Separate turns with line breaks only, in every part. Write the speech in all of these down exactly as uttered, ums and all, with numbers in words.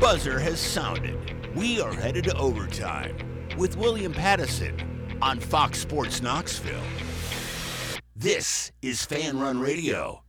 buzzer has sounded. We are headed to overtime with William Pattison on Fox Sports Knoxville. This is Fan Run Radio.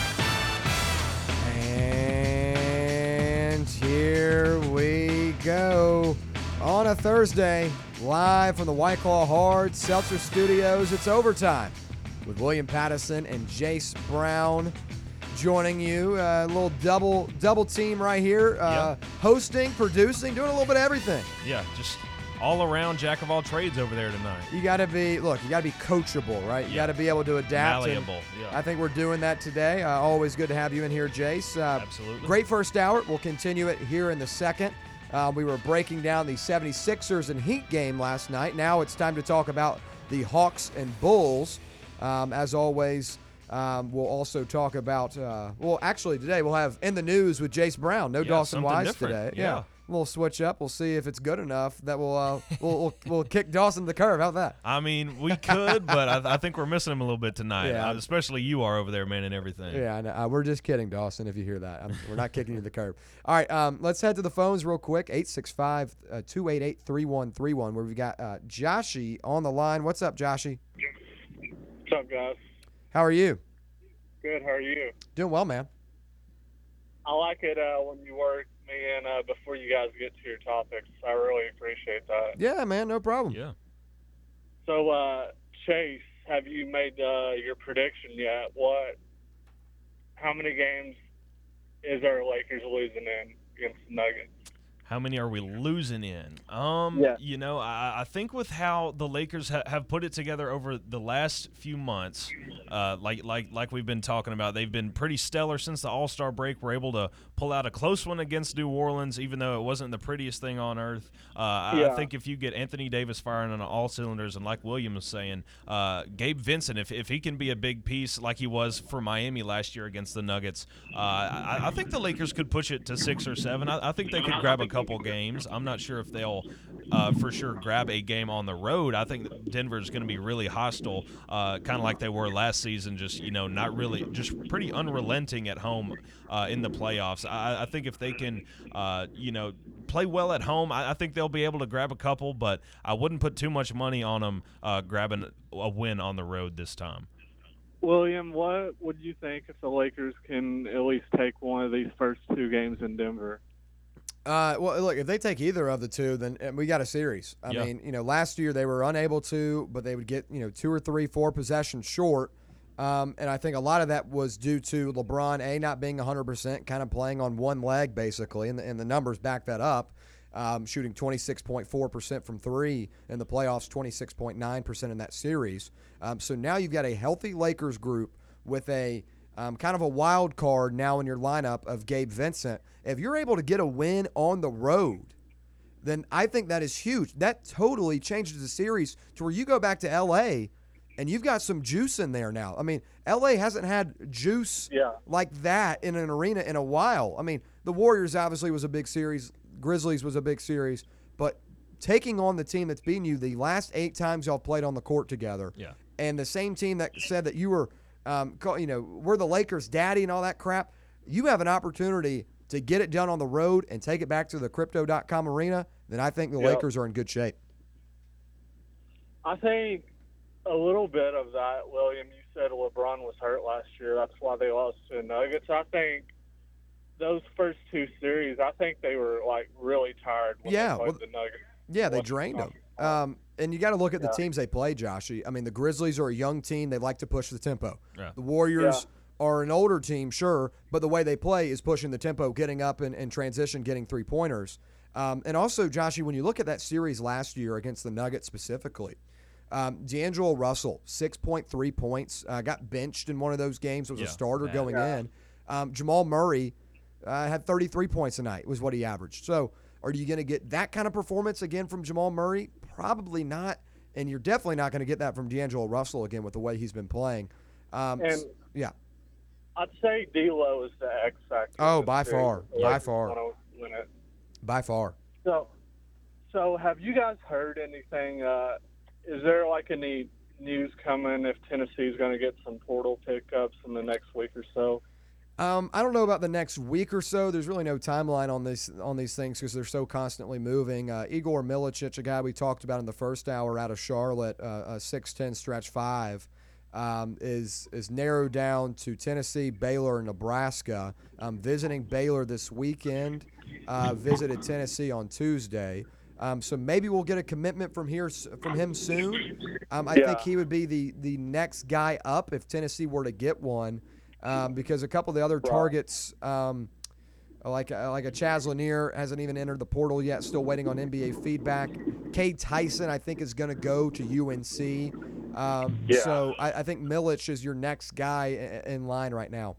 And here we go. On a Thursday, live from the White Claw Hard Seltzer Studios, it's overtime with William Pattison and Jace Brown joining you. A uh, little double double team right here. Uh,
yep.
Hosting, producing, doing a little bit of everything.
Yeah, just all around jack of all trades over there tonight.
You got to be, look, you got to be coachable, right? You
yeah.
got to be able to adapt.
Malleable, yeah.
I think we're doing that today. Uh, always good to have you in here, Jace. Uh,
Absolutely.
Great first hour. We'll continue it here in the second. Uh, we were breaking down the seventy-sixers and Heat game last night. Now it's time to talk about the Hawks and Bulls. Um, as always, um, we'll also talk about, uh, well, actually today we'll have In the News with Jace Brown. No
yeah,
Dawson Wise
different.
today.
Yeah.
yeah. We'll switch up. We'll see if it's good enough that we'll uh, we'll, we'll we'll kick Dawson to the curb. How's that?
I mean, we could, but I, I think we're missing him a little bit tonight.
Yeah.
Uh, especially you are over there, man, and everything.
Yeah, I know. Uh, we're just kidding, Dawson, if you hear that. I'm, we're not kicking you to the curb. All right, um, let's head to the phones real quick. eight six five, two eight eight, three one three one, where we've got uh, Joshy on the line. What's up, Joshy?
What's up, guys?
How are you?
Good. How are you?
Doing well, man.
I like it uh, when you work me in uh, before you guys get to your topics. I really appreciate that.
Yeah, man, no problem.
Yeah.
So, uh, Chase, have you made uh, your prediction yet? What? How many games is our Lakers losing in against the Nuggets?
How many are we losing in? Um,
yeah.
You know, I, I think with how the Lakers ha- have put it together over the last few months, uh, like like like we've been talking about, they've been pretty stellar since the All-Star break. We're able to pull out a close one against New Orleans, even though it wasn't the prettiest thing on earth. Uh,
yeah.
I, I think if you get Anthony Davis firing on all cylinders, and like William was saying, uh, Gabe Vincent, if if he can be a big piece like he was for Miami last year against the Nuggets, uh, I, I think the Lakers could push it to six or seven. I, I think they could grab a couple games. I'm not sure if they'll uh, for sure grab a game on the road. I think Denver's going to be really hostile, uh, kind of like they were last season, just, you know, not really, just pretty unrelenting at home uh, in the playoffs. I, I think if they can, uh, you know, play well at home, I, I think they'll be able to grab a couple, but I wouldn't put too much money on them uh, grabbing a win on the road this time.
William, what would you think if the Lakers can at least take one of these first two games in Denver?
Uh, well, look, if they take either of the two, then we got a series. I
yeah.
mean, you know, last year they were unable to, but they would get, you know, two or three, four possessions short. Um, and I think a lot of that was due to LeBron, A, not being one hundred percent, kind of playing on one leg, basically, and the, and the numbers back that up, um, shooting twenty-six point four percent from three in the playoffs, twenty-six point nine percent in that series. Um, so now you've got a healthy Lakers group with a Um, kind of a wild card now in your lineup of Gabe Vincent. If you're able to get a win on the road, then I think that is huge. That totally changes the series to where you go back to L A and you've got some juice in there now. I mean, L A hasn't had juice
yeah.
like that in an arena in a while. I mean, the Warriors obviously was a big series. Grizzlies was a big series. But taking on the team that's beaten you the last eight times y'all played on the court together,
yeah.
and the same team that said that you were – Um, you know, we're the Lakers' daddy and all that crap. You have an opportunity to get it done on the road and take it back to the Crypto dot com arena, then I think the
yep.
Lakers are in good shape.
I think a little bit of that, William. You said LeBron was hurt last year. That's why they lost to the Nuggets. I think those first two series, I think they were, like, really tired when
yeah,
they played
well,
the Nuggets.
Yeah, they drained them. Um, and you got to look at the
yeah.
teams they play, Joshy. I mean, the Grizzlies are a young team. They like to push the tempo.
Yeah.
The Warriors
yeah.
are an older team, sure, but the way they play is pushing the tempo, getting up and, and transition, getting three-pointers. Um, and also, Joshy, when you look at that series last year against the Nuggets specifically, um, D'Angelo Russell, six point three points, uh, got benched in one of those games, was
yeah,
a starter
bad.
going
yeah.
in. Um, Jamal Murray uh, had thirty-three points a night was what he averaged. So are you going to get that kind of performance again from Jamal Murray? Probably not. And you're definitely not going to get that from D'Angelo Russell again with the way he's been playing. Um,
and
yeah.
I'd say D'Lo is the X factor.
Oh, by far. By
Like,
far.
Win it.
By far.
So, so have you guys heard anything? Uh, is there like any news coming if Tennessee's going to get some portal pickups in the next week or so?
Um, I don't know about the next week or so. There's really no timeline on this on these things because they're so constantly moving. Uh, Igor Milicic, a guy we talked about in the first hour out of Charlotte, uh, a six ten stretch five, um, is is narrowed down to Tennessee, Baylor, and Nebraska. Um, visiting Baylor this weekend, uh, visited Tennessee on Tuesday. Um, so maybe we'll get a commitment from here from him soon. Um, I
Yeah.
think he would be the the next guy up if Tennessee were to get one. Um, because a couple of the other targets, um, like uh, like a Chaz Lanier, hasn't even entered the portal yet, still waiting on N B A feedback. Cade Tyson, I think, is going to go to U N C. Um,
Yeah.
So I, I think Milic is your next guy in, in line right now.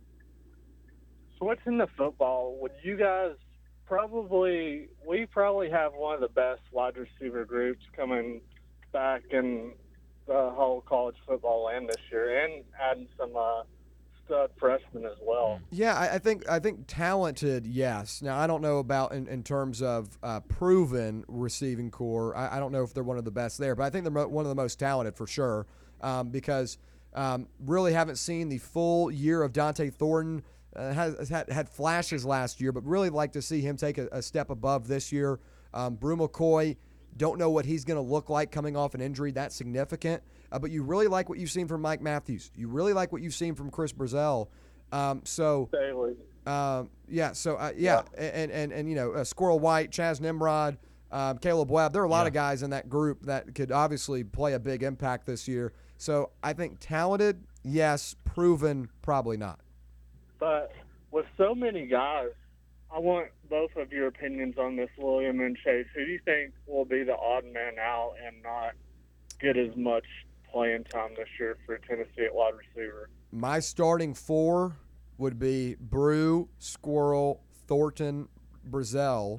Switching to football, would you guys probably – we probably have one of the best wide receiver groups coming back in the whole college football land this year, and adding some uh, – stud freshman as well.
Yeah, I, I think I think talented, yes. Now I don't know about in, in terms of uh, proven receiving core. I, I don't know if they're one of the best there, but I think they're mo- one of the most talented for sure. Um, because um, really haven't seen the full year of Dante Thornton. Uh, has had, had flashes last year, but really like to see him take a, a step above this year. Um, Brew McCoy, don't know what he's going to look like coming off an injury that significant. Uh, but you really like what you've seen from Mike Matthews. You really like what you've seen from Chris Brazell. Um, so,
Daily.
um, yeah, so, uh, yeah, yeah. And, and, and, you know, uh, Squirrel White, Chaz Nimrod, um, Caleb Webb. There are a lot
Yeah.
of guys in that group that could obviously play a big impact this year. So I think talented, yes. Proven, probably not.
But with so many guys, I want both of your opinions on this, William and Chase. Who do you think will be the odd man out and not get as much playing time this year for Tennessee at wide receiver?
My starting four would be Brew, Squirrel, Thornton, Brazell.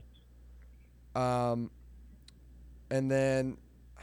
Um, and then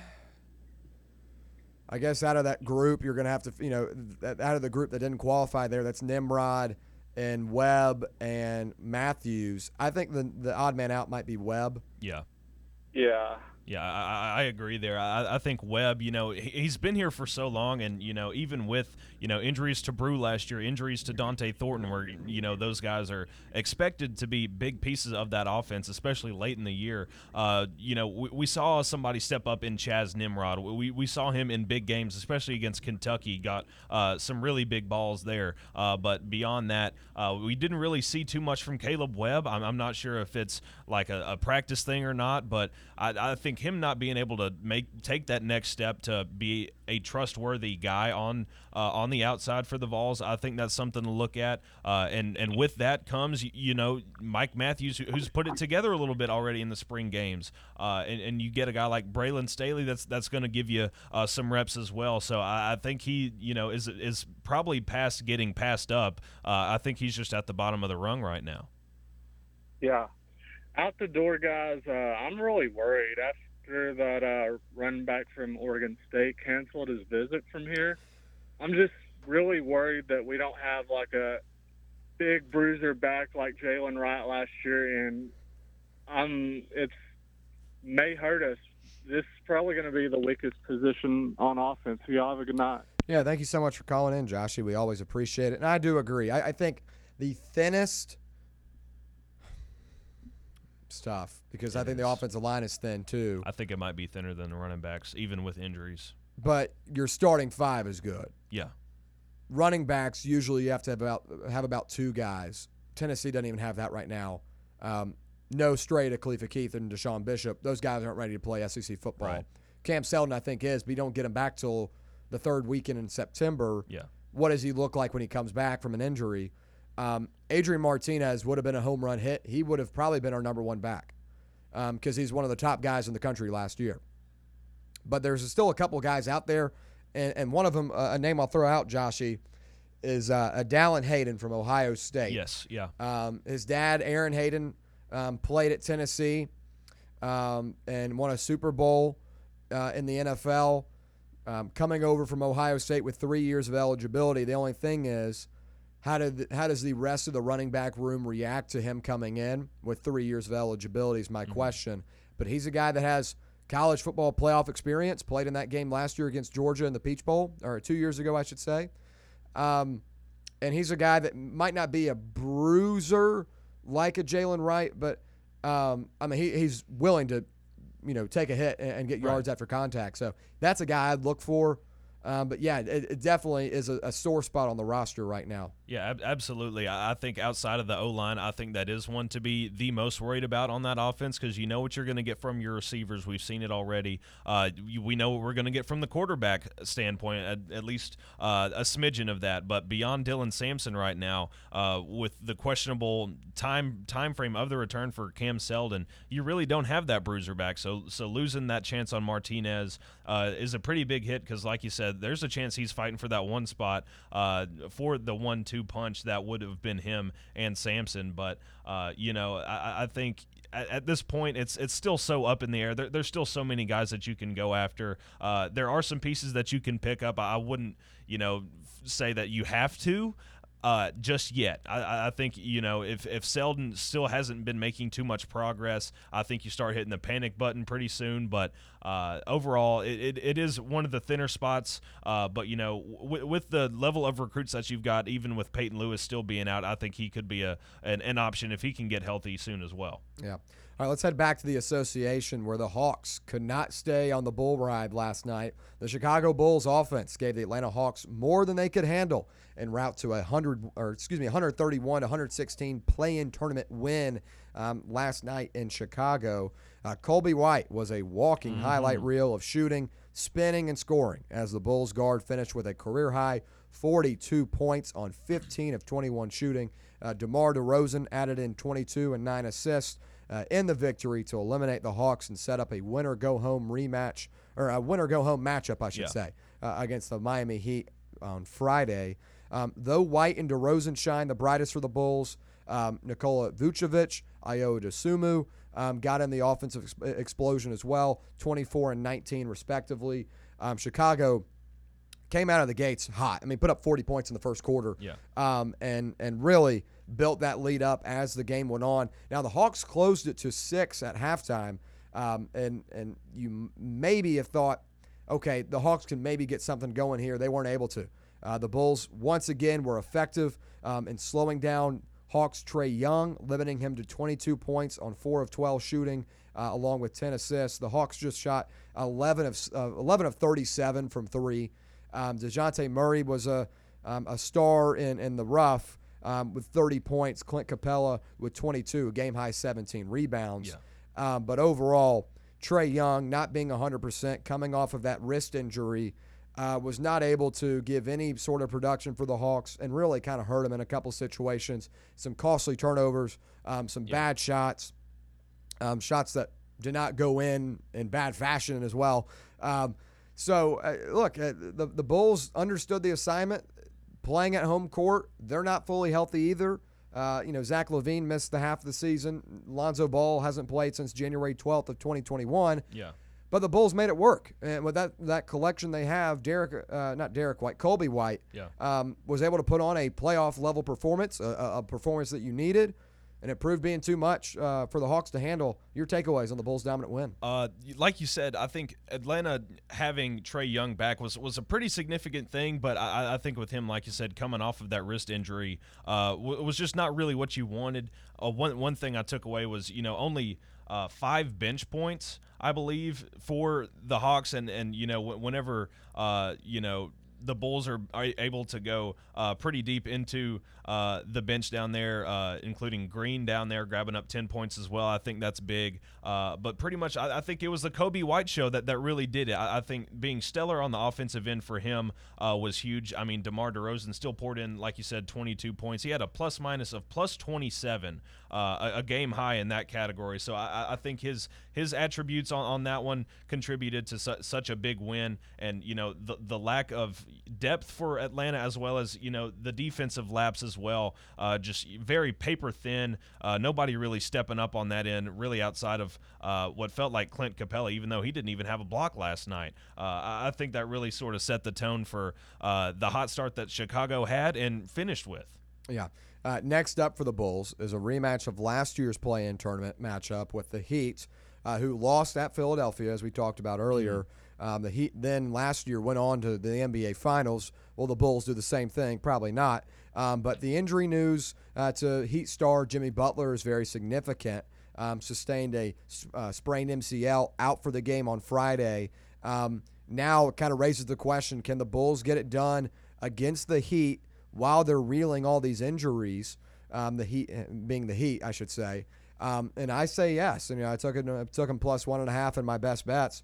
I guess out of that group, you're going to have to, you know, out of the group that didn't qualify there, that's Nimrod and Webb and Matthews. I think the the odd man out might be Webb.
Yeah.
Yeah.
Yeah, I, I agree there. I, I think Webb, you know, he's been here for so long, and, you know, even with, you know, injuries to Brew last year, injuries to Dante Thornton, where, you know, those guys are expected to be big pieces of that offense, especially late in the year. Uh, you know, we, we saw somebody step up in Chaz Nimrod. We, we saw him in big games, especially against Kentucky, got uh, some really big balls there. Uh, but beyond that, uh, we didn't really see too much from Caleb Webb. I'm, I'm not sure if it's like a, a practice thing or not, but I, I think him not being able to make take that next step to be a trustworthy guy on uh, on the outside for the Vols, I think that's something to look at. Uh, and and with that comes, you know, Mike Matthews, who's put it together a little bit already in the spring games. Uh, and, and you get a guy like Braylon Staley that's that's going to give you uh, some reps as well. So I, I think he, you know, is is probably past getting passed up. Uh, I think he's just at the bottom of the rung right now.
Yeah. Out the door, guys, uh, I'm really worried. After that uh, running back from Oregon State canceled his visit from here, I'm just really worried that we don't have like a big bruiser back like Jalen Wright last year, and um, it's may hurt us. This is probably going to be the weakest position on offense. Y'all have a good night.
Yeah, thank you so much for calling in, Joshy. We always appreciate it. And I do agree. I, I think the thinnest stuff because I think the offensive line is thin too.
I think it might be thinner than the running backs, even with injuries.
But your starting five is good.
Yeah.
Running backs, usually you have to have about have about two guys. Tennessee doesn't even have that right now. Um, no stray to Khalifa Keith and Deshaun Bishop. Those guys aren't ready to play S E C football.
Right.
Cam Selden, I think, is, but you don't get him back till the third weekend in September.
Yeah.
What does he look like when he comes back from an injury? Um, Adrian Martinez would have been a home run hit. He would have probably been our number one back because um, he's one of the top guys in the country last year. But there's still a couple guys out there, and, and one of them, uh, a name I'll throw out, Joshy, is uh, a Dallin Hayden from Ohio State.
Yes, yeah.
Um, his dad, Aaron Hayden, um, played at Tennessee um, and won a Super Bowl uh, in the N F L. Um, coming over from Ohio State with three years of eligibility. The only thing is, how did the, how does the rest of the running back room react to him coming in with three years of eligibility is my mm-hmm. question. But he's a guy that has college football playoff experience, played in that game last year against Georgia in the Peach Bowl, or two years ago, I should say. Um, and he's a guy that might not be a bruiser like a Jalen Wright, but um, I mean he, he's willing to, you know, take a hit and, and get yards
Right.
after contact. So that's a guy I'd look for. Um, but yeah, it, it definitely is a, a sore spot on the roster right now.
Yeah, ab- absolutely. I I think outside of the O-line, I think that is one to be the most worried about on that offense because you know what you're going to get from your receivers. We've seen it already. Uh, you- we know what we're going to get from the quarterback standpoint, at, at least uh, a smidgen of that. But beyond Dylan Sampson right now, uh, with the questionable time time frame of the return for Cam Seldon, you really don't have that bruiser back. So so losing that chance on Martinez uh, is a pretty big hit because, like you said, there's a chance he's fighting for that one spot uh, for the one two punch that would have been him and Sampson. But, uh, you know, I, I think at, at this point it's it's still so up in the air. There, there's still so many guys that you can go after. Uh, there are some pieces that you can pick up. I wouldn't, you know, say that you have to. Uh, just yet. I, I think, you know, if, if Seldon still hasn't been making too much progress, I think you start hitting the panic button pretty soon. But uh, overall, it, it, it is one of the thinner spots. Uh, but, you know, w- with the level of recruits that you've got, even with Peyton Lewis still being out, I think he could be a an, an option if he can get healthy soon as well.
Yeah. All right, let's head back to the association where the Hawks could not stay on the bull ride last night. The Chicago Bulls offense gave the Atlanta Hawks more than they could handle en route to a hundred, or excuse me, one thirty-one to one sixteen play-in tournament win um, last night in Chicago. Uh, Colby White was a walking mm-hmm. highlight reel of shooting, spinning, and scoring as the Bulls guard finished with a career-high forty-two points on fifteen of twenty-one shooting. Uh, DeMar DeRozan added in twenty-two and nine assists uh, in the victory to eliminate the Hawks and set up a winner-go-home rematch, or a winner-go-home matchup, I should
Yeah.
say, uh, against the Miami Heat on Friday. Um, though White and DeRozan shine the brightest for the Bulls, um, Nikola Vucevic, Ayo Dosunmu um, got in the offensive ex- explosion as well, twenty-four and nineteen respectively. Um, Chicago came out of the gates hot. I mean, put up forty points in the first quarter,
Yeah.
um, and and really built that lead up as the game went on. Now the Hawks closed it to six at halftime, um, and and you maybe have thought, okay, the Hawks can maybe get something going here. They weren't able to. Uh, the Bulls once again were effective um, in slowing down Hawks' Trae Young, limiting him to twenty-two points on four of twelve shooting, uh, along with ten assists. The Hawks just shot eleven of uh, eleven of thirty-seven from three. Um, DeJounte Murray was a um, a star in, in the rough um, with thirty points. Clint Capella with twenty-two, a game-high seventeen rebounds.
Yeah.
Um, but overall, Trae Young, not being one hundred percent, coming off of that wrist injury, uh, was not able to give any sort of production for the Hawks and really kind of hurt him in a couple situations. Some costly turnovers, um, some
Yeah.
bad shots, um, shots that did not go in in bad fashion as well. Um, So, uh, look, uh, the, the Bulls understood the assignment. Playing at home court, they're not fully healthy either. Uh, you know, Zach LaVine missed the half of the season. Lonzo Ball hasn't played since January twelfth of twenty twenty-one.
Yeah.
But the Bulls made it work. And with that that collection they have, Derek, uh, not Derek White, Colby White,
Yeah.
um, was able to put on a playoff-level performance, a, a a performance that you needed. And it proved being too much uh, for the Hawks to handle. Your takeaways on the Bulls' dominant win?
Uh, like you said, I think Atlanta having Trae Young back was, was a pretty significant thing, but I, I think with him, like you said, coming off of that wrist injury, uh, w- was just not really what you wanted. Uh, one one thing I took away was, you know, only uh, five bench points, I believe, for the Hawks, and and you know, whenever uh, you know. the Bulls are, are able to go uh, pretty deep into uh, the bench down there, uh, including Green down there grabbing up ten points as well. I think that's big. Uh, but pretty much I, I think it was the Kobe White show that, that really did it. I, I think being stellar on the offensive end for him uh, was huge. I mean, DeMar DeRozan still poured in, like you said, twenty-two points. He had a plus minus of plus twenty-seven, uh, a, a game high in that category. So I, I think his his attributes on, on that one contributed to su- such a big win. And, you know, the, the lack of depth for Atlanta, as well as, you know, the defensive laps as well, uh, just very paper thin. Uh, nobody really stepping up on that end, really outside of uh, what felt like Clint Capella, even though he didn't even have a block last night. Uh, I I think that really sort of set the tone for uh, the hot start that Chicago had and finished with.
Yeah. Uh, next up for the Bulls is a rematch of last year's play-in tournament matchup with the Heat, uh, who lost at Philadelphia, as we talked about earlier. Mm-hmm. Um, the Heat then last year went on to the N B A Finals. Will the Bulls do the same thing? Probably not. Um, but the injury news uh, to Heat star Jimmy Butler is very significant. Um, sustained a uh, sprained M C L, out for the game on Friday. Um, now it kind of raises the question, can the Bulls get it done against the Heat while they're reeling all these injuries, um, the Heat being the Heat, I should say. Um, and I say yes. And, you know, I took it, I took them plus one and a half in my best bets.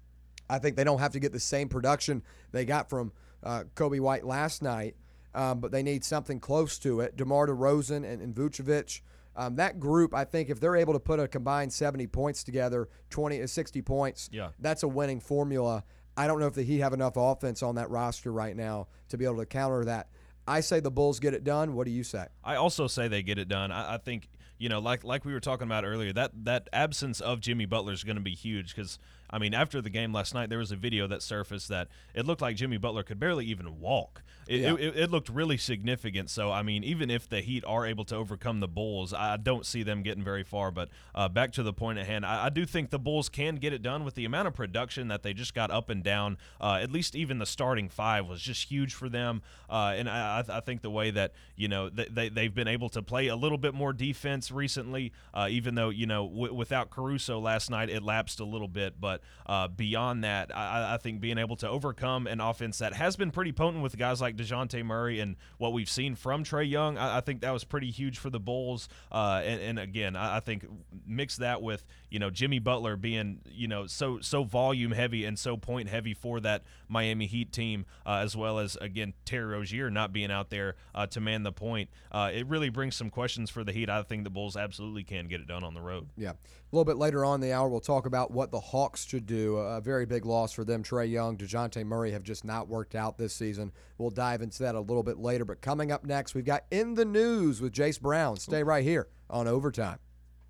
I think they don't have to get the same production they got from uh, Kobe White last night, um, but they need something close to it. DeMar DeRozan and, and Vucevic, um, that group, I think if they're able to put a combined seventy points together, twenty to sixty points,
yeah.
that's a winning formula. I don't know if the Heat have enough offense on that roster right now to be able to counter that. I say the Bulls get it done. What do you say?
I also say they get it done. I, I think, you know, like like we were talking about earlier, that, that absence of Jimmy Butler is going to be huge because, I mean, after the game last night, there was a video that surfaced that it looked like Jimmy Butler could barely even walk. It,
Yeah.
it, it looked really significant. So, I mean, even if the Heat are able to overcome the Bulls, I don't see them getting very far. But uh, back to the point at hand, I, I do think the Bulls can get it done with the amount of production that they just got up and down. Uh, at least even the starting five was just huge for them. Uh, and I, I think the way that, you know, they, they, they've been able to play a little bit more defense recently, uh, even though, you know, w- without Caruso last night, it lapsed a little bit. But uh, beyond that, I, I think being able to overcome an offense that has been pretty potent with guys like DeJounte Murray and what we've seen from Trae Young, I, I think that was pretty huge for the Bulls. Uh, and, and again, I, I think mix that with, you know, Jimmy Butler being, you know, so so volume heavy and so point heavy for that Miami Heat team, uh, as well as, again, Terry Rozier not being out there uh, to man the point. Uh, it really brings some questions for the Heat. I think the Bulls absolutely can get it done on the road.
Yeah. A little bit later on in the hour, we'll talk about what the Hawks should do. A very big loss for them. Trae Young, DeJounte Murray have just not worked out this season. We'll dive into that a little bit later. But coming up next, we've got In the News with Jace Brown. Stay right here on Overtime.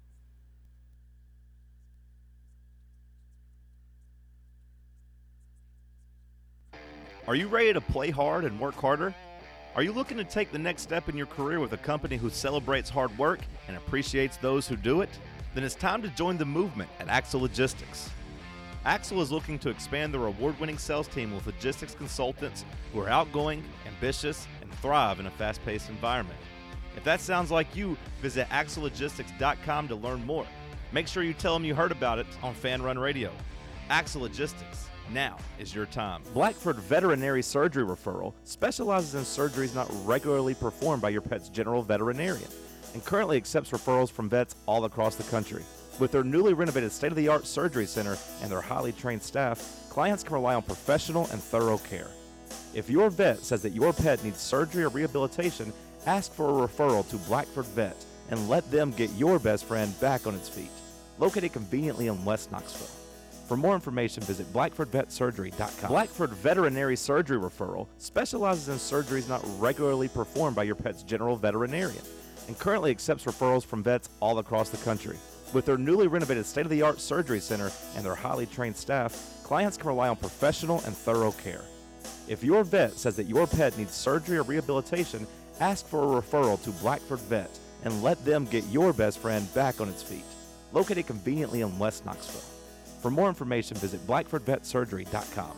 Are you ready to play hard and work harder? Are you looking to take the next step in your career with a company who celebrates hard work and appreciates those who do it? Then it's time to join the movement at Axel Logistics. Axel is looking to expand their award-winning sales team with logistics consultants who are outgoing, ambitious, and thrive in a fast-paced environment. If that sounds like you, visit axel logistics dot com to learn more. Make sure you tell them you heard about it on Fan Run Radio. Axel Logistics. Now is your time. Blackford Veterinary Surgery Referral specializes in surgeries not regularly performed by your pet's general veterinarian and currently accepts referrals from vets all across the country. With their newly renovated state-of-the-art surgery center and their highly trained staff, clients can rely on professional and thorough care. If your vet says that your pet needs surgery or rehabilitation, ask for a referral to Blackford Vet and let them get your best friend back on its feet. Located conveniently in West Knoxville. For more information, visit blackford vet surgery dot com. Blackford Veterinary Surgery Referral specializes in surgeries not regularly performed by your pet's general veterinarian and currently accepts referrals from vets all across the country. With their newly renovated state-of-the-art surgery center and their highly trained staff, clients can rely on professional and thorough care. If your vet says that your pet needs surgery or rehabilitation, ask for a referral to Blackford Vet and let them get your best friend back on its feet. Located conveniently in West Knoxville. For more information, visit blackford vet surgery dot com.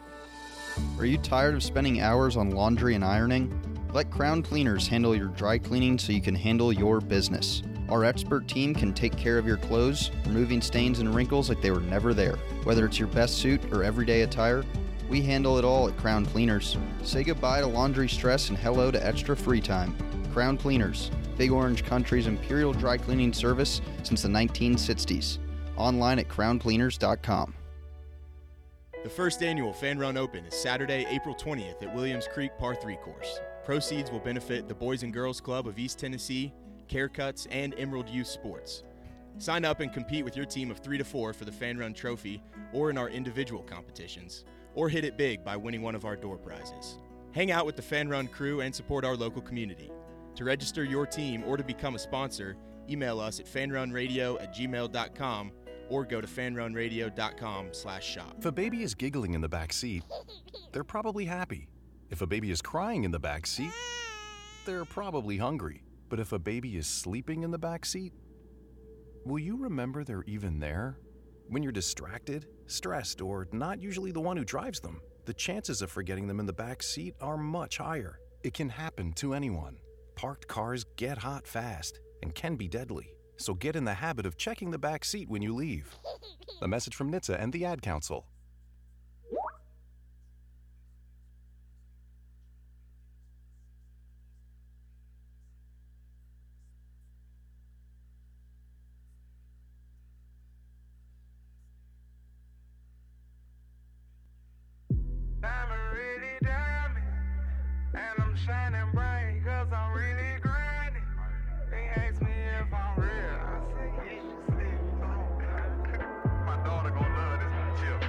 Are you tired of spending hours on laundry and ironing? Let Crown Cleaners handle your dry cleaning so you can handle your business. Our expert team can take care of your clothes, removing stains and wrinkles like they were never there. Whether it's your best suit or everyday attire, we handle it all at Crown Cleaners. Say goodbye to laundry stress and hello to extra free time. Crown Cleaners, Big Orange Country's imperial dry cleaning service since the nineteen sixties. Online at crown cleaners dot com.
The first annual Fan Run Open is Saturday, April twentieth at Williams Creek Par three course. Proceeds will benefit the Boys and Girls Club of East Tennessee, Care Cuts, and Emerald Youth Sports. Sign up and compete with your team of three to four for the Fan Run Trophy or in our individual competitions, or hit it big by winning one of our door prizes. Hang out with the Fan Run crew and support our local community. To register your team or to become a sponsor, email us at fanrunradio at gmail dot com or go to fanrunradio dot com slash shop.
If a baby is giggling in the back seat, they're probably happy. If a baby is crying in the back seat, they're probably hungry. But if a baby is sleeping in the back seat, will you remember they're even there? When you're distracted, stressed, or not usually the one who drives them, the chances of forgetting them in the back seat are much higher. It can happen to anyone. Parked cars get hot fast and can be deadly. So get in the habit of checking the back seat when you leave. A message from N H T S A and the Ad Council.
Diamond really diamond, and I'm shining bright cause I'm really grinding. They ask me if I'm real, I say yes, you said my daughter gon' love this chip.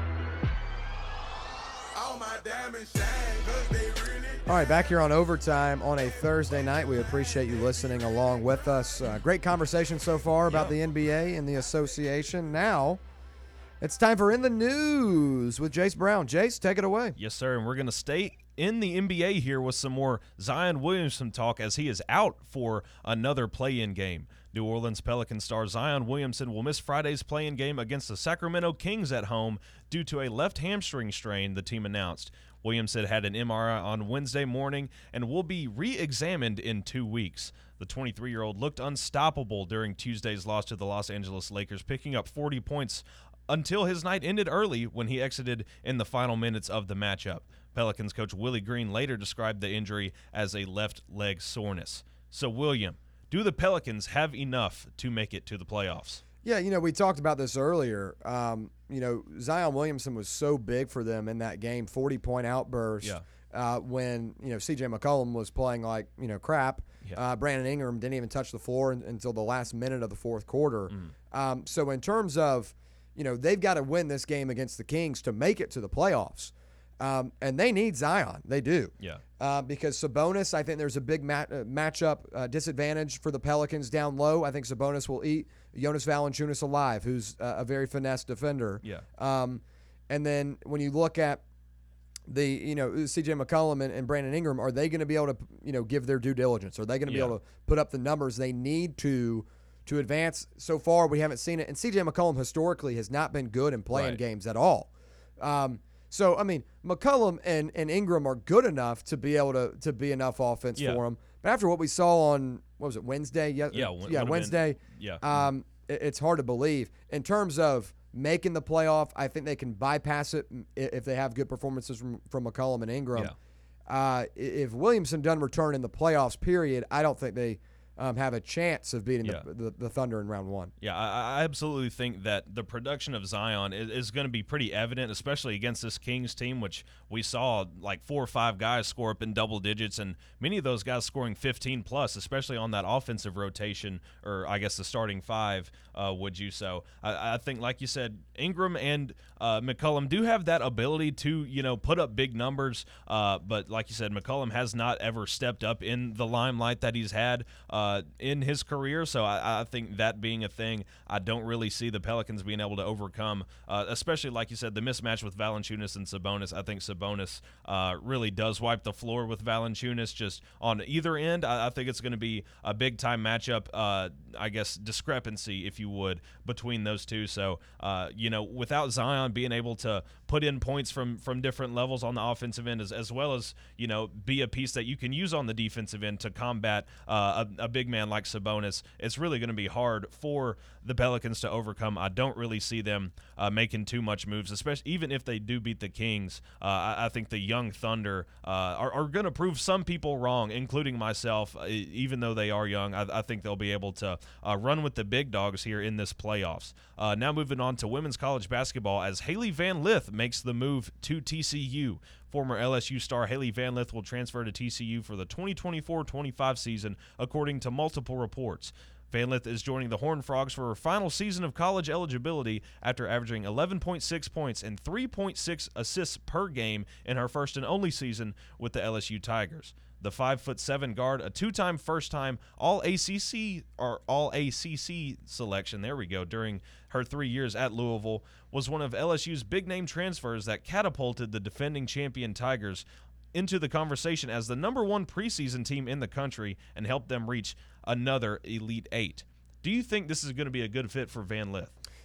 All my diamonds shine cause they really.
All right, back here on Overtime on a Thursday night. We appreciate you listening along with us. Uh, great conversation so far about the N B A and the association. Now, it's time for In the News with Jace Brown. Jace, take it away.
Yes, sir, and we're going to stay in the N B A here with some more Zion Williamson talk as he is out for another play-in game. New Orleans Pelicans star Zion Williamson will miss Friday's play-in game against the Sacramento Kings at home due to a left hamstring strain, the team announced. Williamson had an M R I on Wednesday morning and will be re-examined in two weeks. The twenty-three-year-old looked unstoppable during Tuesday's loss to the Los Angeles Lakers, picking up forty points until his night ended early when he exited in the final minutes of the matchup. Pelicans coach Willie Green later described the injury as a left leg soreness. So, William, do the Pelicans have enough to make it to the playoffs?
Yeah, you know, we talked about this earlier. Um, you know, Zion Williamson was so big for them in that game, forty-point outburst.
Yeah.
Uh, when, you know, C J McCollum was playing like, you know, crap.
Yeah.
Uh, Brandon Ingram didn't even touch the floor in, until the last minute of the fourth quarter.
Mm.
Um, so in terms of, you know, they've got to win this game against the Kings to make it to the playoffs. Um, and they need Zion. They do.
Yeah.
Uh, because Sabonis, I think there's a big mat, uh, matchup uh, disadvantage for the Pelicans down low. I think Sabonis will eat Jonas Valanciunas alive, who's uh, a very finesse defender.
Yeah.
Um, and then when you look at the, you know, C J McCollum and, and Brandon Ingram, are they going to be able to, you know, give their due diligence? Are they going to be
Yeah.
able to put up the numbers they need to to advance? So far, we haven't seen it. And C J McCollum historically has not been good in playing
Right.
games at all. Um, so, I mean, McCollum and, and Ingram are good enough to be able to, to be enough offense
Yeah.
for them. But after what we saw on, what was it, Wednesday? Yeah,
Yeah, w-
yeah
would've been-
Wednesday.
yeah.
Um, it, it's hard to believe. In terms of making the playoff, I think they can bypass it i- if they have good performances from, from McCollum and Ingram.
Yeah.
Uh, i- if Williamson doesn't return in the playoffs, period, I don't think they um, have a chance of beating
Yeah.
the, the, the Thunder in round one.
Yeah, I, I absolutely think that the production of Zion is, is going to be pretty evident, especially against this Kings team, which we saw like four or five guys score up in double digits, and many of those guys scoring fifteen plus, especially on that offensive rotation, or I guess the starting five, uh, would you? So I, I think, like you said, Ingram and uh, McCollum do have that ability to, you know, put up big numbers, uh, but like you said, McCollum has not ever stepped up in the limelight that he's had uh, in his career, so I, I think that being a thing, I don't really see the Pelicans being able to overcome, uh, especially, like you said, the mismatch with Valanciunas and Sabonis. I think Sabonis uh, really does wipe the floor with Valanciunas just on either end. I, I think it's going to be a big-time matchup, uh, I guess, discrepancy, if you would, between those two. So, uh, you know, without Zion being able to put in points from, from different levels on the offensive end, as, as well as, you know, be a piece that you can use on the defensive end to combat uh, a, a big man like Sabonis, it's really going to be hard for the Pelicans to overcome. I don't really see them uh, making too much moves, especially even if they do beat the Kings. Uh, I, I think the young Thunder uh, are, are going to prove some people wrong, including myself, uh, even though they are young. I, I think they'll be able to uh, run with the big dogs here in this playoffs. Uh, now moving on to women's college basketball, as Haley Van Lith makes the move to T C U. Former L S U star Haley Van Lith will transfer to T C U for the twenty twenty-four twenty-five season, according to multiple reports. Van Lith is joining the Horned Frogs for her final season of college eligibility after averaging eleven point six points and three point six assists per game in her first and only season with the L S U Tigers. The five foot seven guard, a two-time first-time All A C C or All A C C selection, there we go, during her three years at Louisville, was one of L S U's big-name transfers that catapulted the defending champion Tigers into the conversation as the number one preseason team in the country and helped them reach another Elite Eight. Do you think this is going to be a good fit for Van Lith?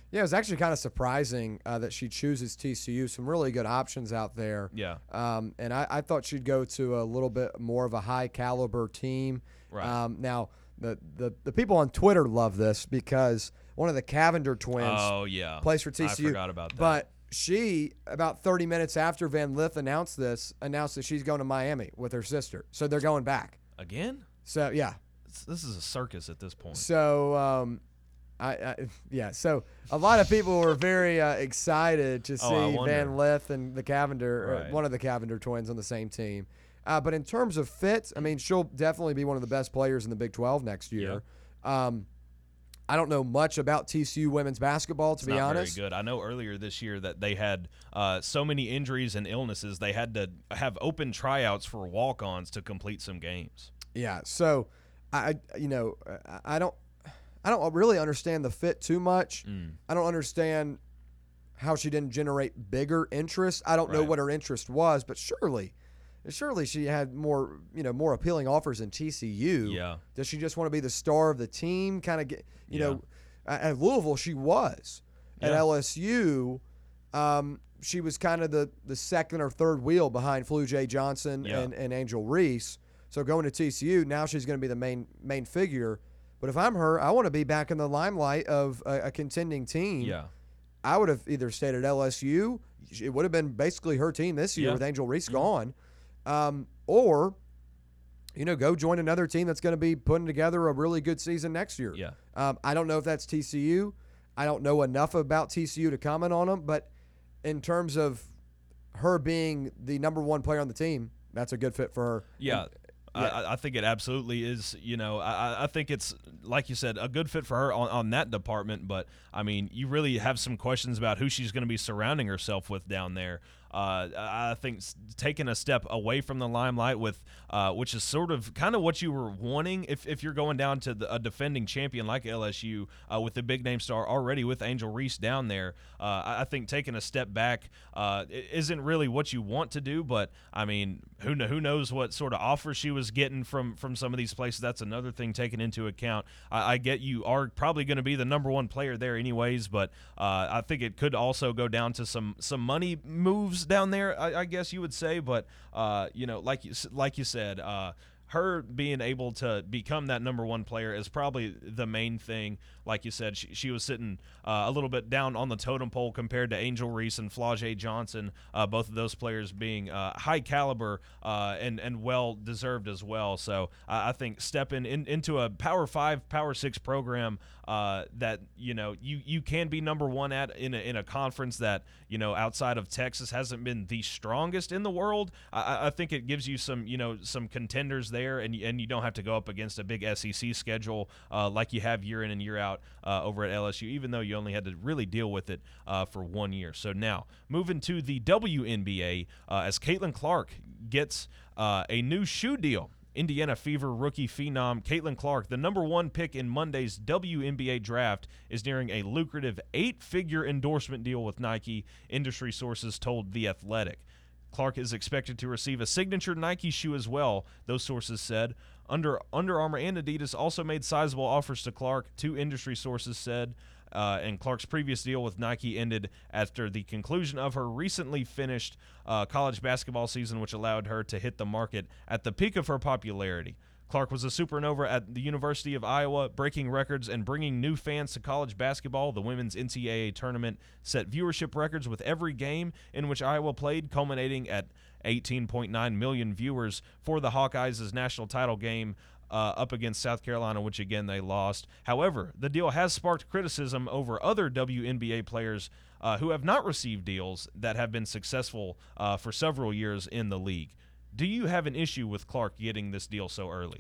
Yeah, it was actually kind of surprising uh, that she chooses T C U. Some really good options out there.
Yeah.
Um, and I, I thought she'd go to a little bit more of a high caliber team.
Right.
Um, now, the, the, the people on Twitter love this because one of the Cavender twins
Oh, yeah.
plays for T C U.
I forgot about that.
But she, about thirty minutes after Van Lith announced this, announced that she's going to Miami with her sister. So they're going back.
Again?
So, yeah.
It's, this is a circus at this point.
So, um, I, I yeah. So a lot of people were very uh, excited to see
Oh, I wonder.
Van Lith and the Cavender,
Right.
or one of the Cavender twins, on the same team. Uh, but in terms of fit, I mean, she'll definitely be one of the best players in the Big twelve next year. Um, I don't know much about T C U women's basketball, to
It's
be
not
honest.
very good. I know earlier this year that they had uh, so many injuries and illnesses, they had to have open tryouts for walk-ons to complete some games.
Yeah. So, I, you know, I- I don't, I don't really understand the fit too much.
Mm.
I don't understand how she didn't generate bigger interest. I don't know
Right.
what her interest was, but surely, surely she had more, you know, more appealing offers in T C U.
Yeah.
Does she just want to be the star of the team? Kind of get, you
Yeah.
know, at at Louisville she was. At
Yeah.
L S U, um, she was kind of the the second or third wheel behind Flu J. Johnson
Yeah.
and, and Angel Reese. So going to T C U, now she's going to be the main main figure. But if I'm her, I want to be back in the limelight of a, a contending team.
Yeah.
I would have either stayed at L S U. It would have been basically her team this year
Yeah.
with Angel Reese gone. Um, or, you know, go join another team that's going to be putting together a really good season next year.
Yeah.
Um, I don't know if that's T C U. I don't know enough about T C U to comment on them. But in terms of her being the number one player on the team, that's a good fit for her.
Yeah.
And-
I, I think it absolutely is. You know, I, I think it's, like you said, a good fit for her on, on that department. But, I mean, you really have some questions about who she's going to be surrounding herself with down there. Uh, I think s- taking a step away from the limelight with, uh, which is sort of kind of what you were wanting if, if you're going down to the, a defending champion like L S U uh, with the big name star already with Angel Reese down there. Uh, I I think taking a step back uh, i- isn't really what you want to do. But I mean, who kn- who knows what sort of offer she was getting from from some of these places? That's another thing taken into account. I, I get you are probably going to be the number one player there anyways, but uh, I think it could also go down to some some money moves down there, I, I guess you would say. But uh, you know, like you s- like you said, uh, her being able to become that number one player is probably the main thing. Like you said, she, she was sitting uh, a little bit down on the totem pole compared to Angel Reese and Flau'jae Johnson, uh, both of those players being uh, high caliber uh, and, and well-deserved as well. So I I think stepping in, into a Power Five, Power Six program uh, that, you know, you, you can be number one at in a, in a conference that, you know, outside of Texas hasn't been the strongest in the world. I, I think it gives you some, you know, some contenders there, and, and you don't have to go up against a big S E C schedule uh, like you have year in and year out uh, over at L S U, even though you only had to really deal with it uh, for one year. So now, moving to the W N B A, uh, as Caitlin Clark gets uh, a new shoe deal. Indiana Fever rookie phenom Caitlin Clark, the number one pick in Monday's W N B A draft, is nearing a lucrative eight-figure endorsement deal with Nike, industry sources told The Athletic. Clark is expected to receive a signature Nike shoe as well, those sources said. Under Under Armour and Adidas also made sizable offers to Clark, two industry sources said. Uh, and Clark's previous deal with Nike ended after the conclusion of her recently finished uh, college basketball season, which allowed her to hit the market at the peak of her popularity. Clark was a supernova at the University of Iowa, breaking records and bringing new fans to college basketball. The women's N C double A tournament set viewership records with every game in which Iowa played, culminating at eighteen point nine million viewers for the Hawkeyes' national title game uh, up against South Carolina, which again they lost. However, the deal has sparked criticism over other W N B A players uh, who have not received deals that have been successful uh, for several years in the league. Do you have an issue with Clark getting this deal so early?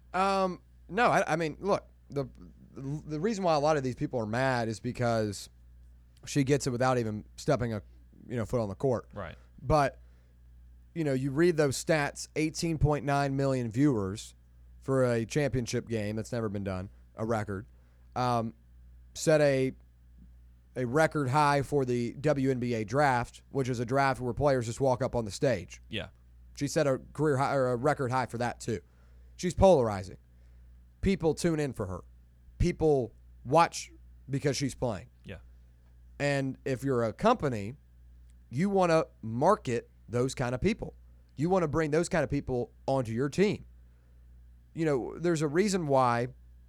Um, no, I, I mean, look, the the reason why a lot of these people are mad is because she gets it without even stepping a you know foot on the court.
Right.
But you know, you read those stats: eighteen point nine million viewers for a championship game that's never been done, a record. Um, set a a record high for the W N B A draft, which is a draft where players just walk up on the stage.
Yeah.
She set a career high or a record high for that too. She's polarizing. People tune in for her. People watch because she's playing.
Yeah.
And if you're a company, you want to market those kind of people. You want to bring those kind of people onto your team. You know, there's a reason why,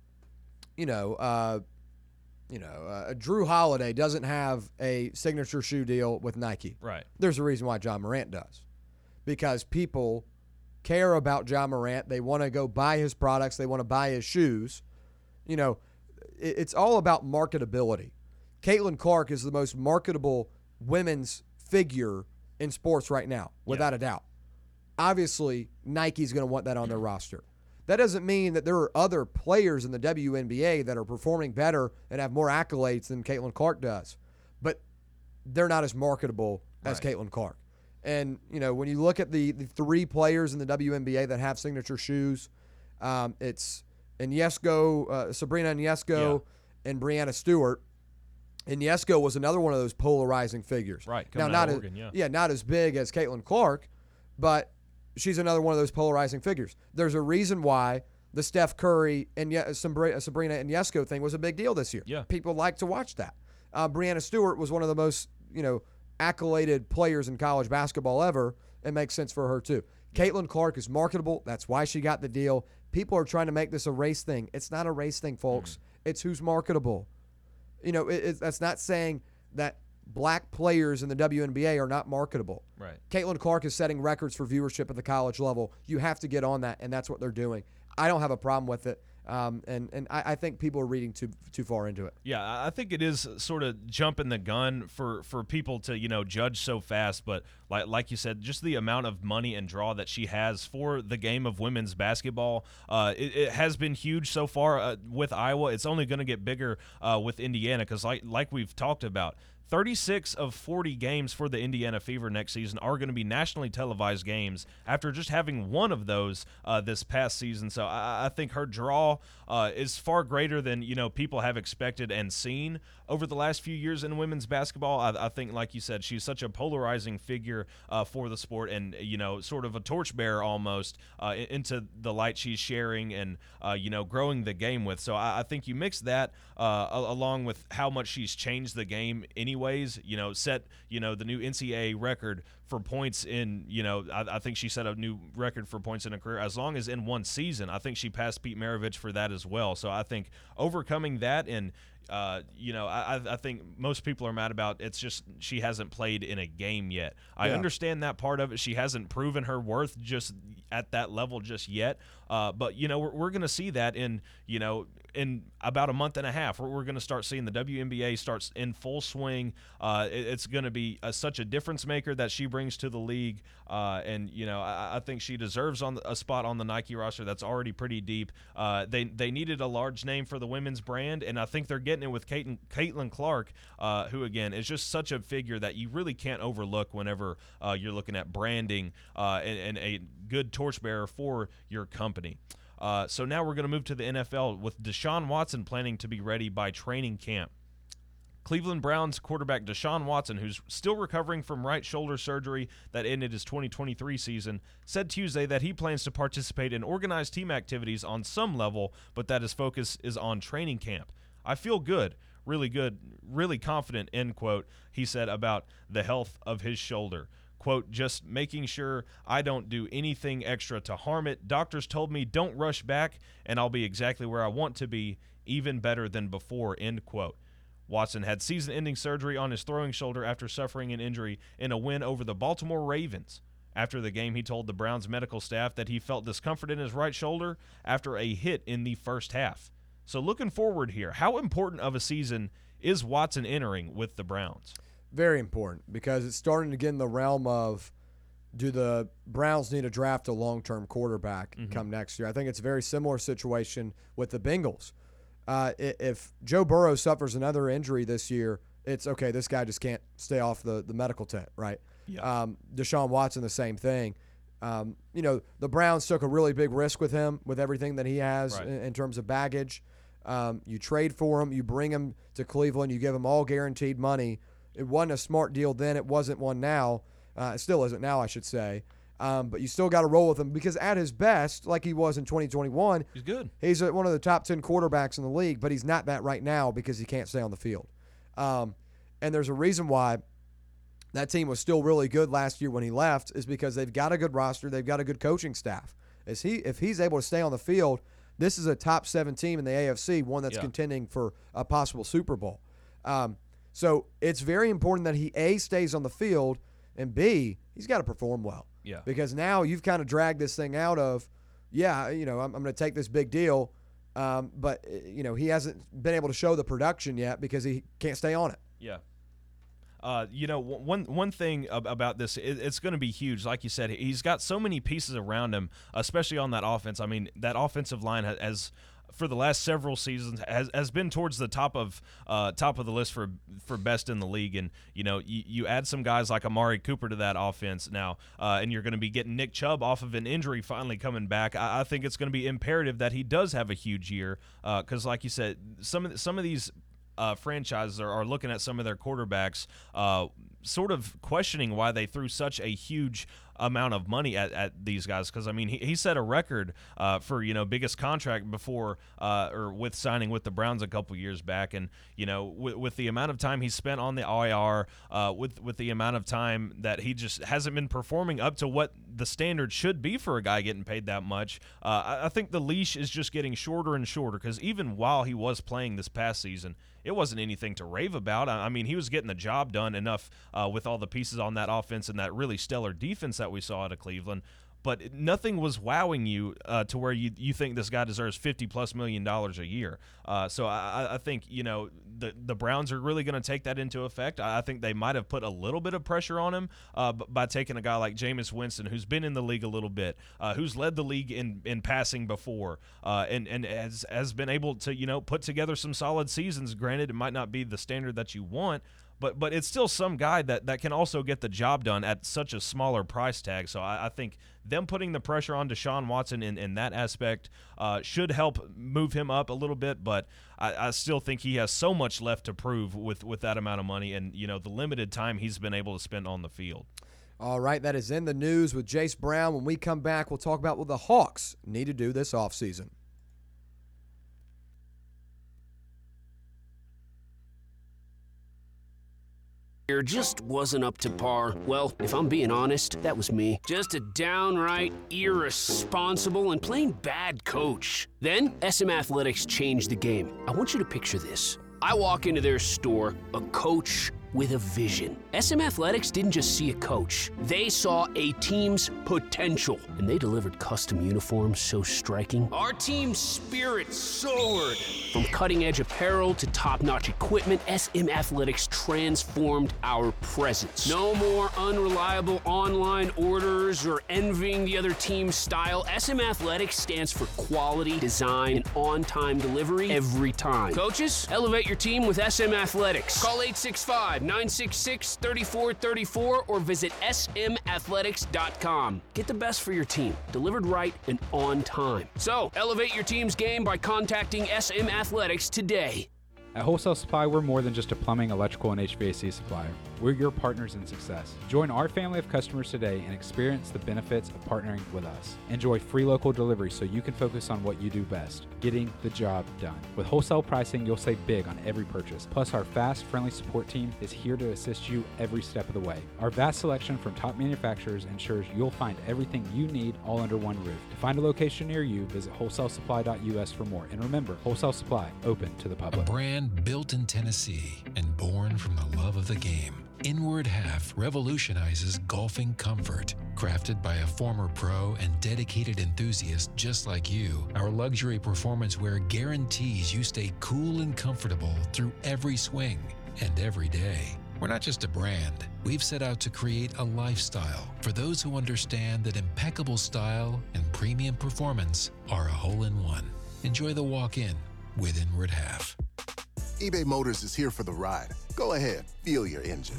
you know, uh, you know, uh, Drew Holiday doesn't have a signature shoe deal with Nike.
Right.
There's a reason why John Morant does. Because people care about John Morant. They want to go buy his products. They want to buy his shoes. You know, it, it's all about marketability. Caitlin Clark is the most marketable women's figure in sports right now, without
yeah.
a doubt. Obviously, Nike's going to want that on their roster. That doesn't mean that there are other players in the W N B A that are performing better and have more accolades than Caitlin Clark does. But they're not as marketable as
right.
Caitlin Clark. And, you know, when you look at the, the three players in the W N B A that have signature shoes, um, it's Ionesco, uh, Sabrina Ionesco
yeah.
and Breanna Stewart. Ionesco was another one of those polarizing figures.
Right,
now,
coming
not
out of
as,
Oregon, yeah.
yeah, not as big as Caitlin Clark, but she's another one of those polarizing figures. There's a reason why the Steph Curry and Ye- Sabrina Ionesco thing was a big deal this year.
Yeah.
People like to watch that. Uh, Breanna Stewart was one of the most, you know, accoladed players in college basketball ever. It makes sense for her too. Caitlin Clark is marketable. That's why she got the deal. People are trying to make this a race thing. It's not a race thing, folks. Mm. It's who's marketable. You know, it, it, that's not saying that black players in the W N B A are not marketable.
Right.
Caitlin Clark is setting records for viewership at the college level. You have to get on that, and that's what they're doing. I don't have a problem with it, um, and and I, I think people are reading too too far into it.
Yeah, I think it is sort of jumping the gun for, for people to, you know, judge so fast. But like like you said, just the amount of money and draw that she has for the game of women's basketball, uh, it, it has been huge so far uh, with Iowa. It's only going to get bigger uh, with Indiana because, like like we've talked about, thirty-six of forty games for the Indiana Fever next season are going to be nationally televised games after just having one of those uh, this past season. So I, I think her draw uh, is far greater than, you know, people have expected and seen over the last few years in women's basketball. I, I think, like you said, she's such a polarizing figure uh, for the sport and, you know, sort of a torchbearer almost uh, into the light she's sharing and, uh, you know, growing the game with. So I, I think you mix that uh, along with how much she's changed the game anyway. Ways, you know, set, you know, the new N C double A record for points in, you know, I, I think she set a new record for points in a career as long as in one season. I think she passed Pete Maravich for that as well. So I think overcoming that and, uh, you know, I, I think most people are mad about it's just she hasn't played in a game yet. I
yeah.
understand that part of it. She hasn't proven her worth just at that level just yet. Uh, but, you know, we're, we're going to see that in, you know, in about a month and a half. We're, we're going to start seeing the W N B A starts in full swing. Uh, it, it's going to be a, such a difference maker that she brings to the league. Uh, and, you know, I, I think she deserves on the, a spot on the Nike roster that's already pretty deep. Uh, they they needed a large name for the women's brand, and I think they're getting it with Caitlin, Caitlin Clark, uh, who, again, is just such a figure that you really can't overlook whenever uh, you're looking at branding uh, and, and a good torchbearer for your company. Uh, so now we're going to move to the N F L with Deshaun Watson planning to be ready by training camp. Cleveland Browns quarterback Deshaun Watson, who's still recovering from right shoulder surgery that ended his twenty twenty-three season, said Tuesday that he plans to participate in organized team activities on some level, but that his focus is on training camp. I feel good, really good, really confident, end quote, he said about the health of his shoulder. Quote, just making sure I don't do anything extra to harm it. Doctors told me don't rush back, and I'll be exactly where I want to be, even better than before, end quote. Watson had season-ending surgery on his throwing shoulder after suffering an injury in a win over the Baltimore Ravens. After the game, he told the Browns medical staff that he felt discomfort in his right shoulder after a hit in the first half. So looking forward here, how important of a season is Watson entering with the Browns?
Very important because it's starting to get in the realm of, do the Browns need to draft a long-term quarterback mm-hmm. come next year? I think it's a very similar situation with the Bengals. Uh, if Joe Burrow suffers another injury this year, it's okay, this guy just can't stay off the, the medical tent, right?
Yeah.
Um, Deshaun Watson, the same thing. Um, you know, the Browns took a really big risk with him with everything that he has
right.
in, in terms of baggage. Um, you trade for him, you bring him to Cleveland, you give him all guaranteed money. It wasn't a smart deal then. It wasn't one now. Uh, it still isn't now, I should say. Um, but you still got to roll with him because at his best, like he was in twenty twenty-one,
he's good.
He's one of the top ten quarterbacks in the league, but he's not that right now because he can't stay on the field. Um, And there's a reason why that team was still really good last year when he left, is because they've got a good roster. They've got a good coaching staff. Is he, if he's able to stay on the field, this is a top seven team in the A F C, one that's
yeah.
contending for a possible Super Bowl. Um, so it's very important that he, A, stays on the field, and B, he's got to perform well.
Yeah.
Because now you've kind of dragged this thing out of, yeah, you know, I'm, I'm going to take this big deal, um, but, you know, he hasn't been able to show the production yet because he can't stay on it.
Yeah. Uh, you know, one one thing about this, it, it's going to be huge. Like you said, he's got so many pieces around him, especially on that offense. I mean, that offensive line has, for the last several seasons, has, has been towards the top of uh, top of the list for for best in the league. And you know, you, you add some guys like Amari Cooper to that offense now, uh, and you're going to be getting Nick Chubb off of an injury finally coming back. I, I think it's going to be imperative that he does have a huge year, because, uh, like you said, some of the, some of these. Uh, franchises are, are looking at some of their quarterbacks, uh, sort of questioning why they threw such a huge amount of money at, at these guys. Because I mean, he, he set a record uh, for you know biggest contract before uh, or with signing with the Browns a couple years back, and you know with, with the amount of time he spent on the I R, uh, with with the amount of time that he just hasn't been performing up to what the standard should be for a guy getting paid that much. Uh, I, I think the leash is just getting shorter and shorter, because even while he was playing this past season, it wasn't anything to rave about. I mean, he was getting the job done enough uh, with all the pieces on that offense and that really stellar defense that we saw out of Cleveland. But nothing was wowing you uh, to where you you think this guy deserves fifty plus million dollars a year. Uh, so I, I think you know the the Browns are really going to take that into effect. I think they might have put a little bit of pressure on him uh, by taking a guy like Jameis Winston, who's been in the league a little bit, uh, who's led the league in, in passing before, uh, and and has has been able to you know put together some solid seasons. Granted, it might not be the standard that you want. But but it's still some guy that, that can also get the job done at such a smaller price tag. So I, I think them putting the pressure on Deshaun Watson in, in that aspect uh, should help move him up a little bit. But I, I still think he has so much left to prove with, with that amount of money and, you know, the limited time he's been able to spend on the field.
All right, that is in the news with Jace Brown. When we come back, we'll talk about what the Hawks need to do this offseason.
Just wasn't up to par. Well, if I'm being honest, that was me. Just a downright irresponsible and plain bad coach. Then, S M Athletics changed the game. I want you to picture this. I walk into their store, a coach with a vision. S M Athletics didn't just see a coach. They saw a team's potential, and they delivered custom uniforms so striking. Our team's spirit soared. From cutting-edge apparel to top-notch equipment, S M Athletics transformed our presence. No more unreliable online orders or envying the other team's style. S M Athletics stands for quality, design, and on-time delivery every time. Coaches, elevate your team with S M Athletics. Call eight six five, nine six six, three four three four or visit S M athletics dot com. Get the best for your team, delivered right and on time. So, elevate your team's game by contacting S M Athletics today.
At Wholesale Supply, we're more than just a plumbing, electrical, and H V A C supplier. We're your partners in success. Join our family of customers today and experience the benefits of partnering with us. Enjoy free local delivery so you can focus on what you do best, getting the job done. With wholesale pricing, you'll save big on every purchase. Plus, our fast, friendly support team is here to assist you every step of the way. Our vast selection from top manufacturers ensures you'll find everything you need all under one roof. To find a location near you, visit wholesale supply dot U S for more. And remember, Wholesale Supply, open to the public.
A brand built in Tennessee and born from the love of the game. Inward Half revolutionizes golfing comfort. Crafted by a former pro and dedicated enthusiast just like you, our luxury performance wear guarantees you stay cool and comfortable through every swing and every day. We're not just a brand. We've set out to create a lifestyle for those who understand that impeccable style and premium performance are a hole-in-one. Enjoy the walk-in with Inward Half.
eBay Motors is here for the ride. Go ahead, feel your engine.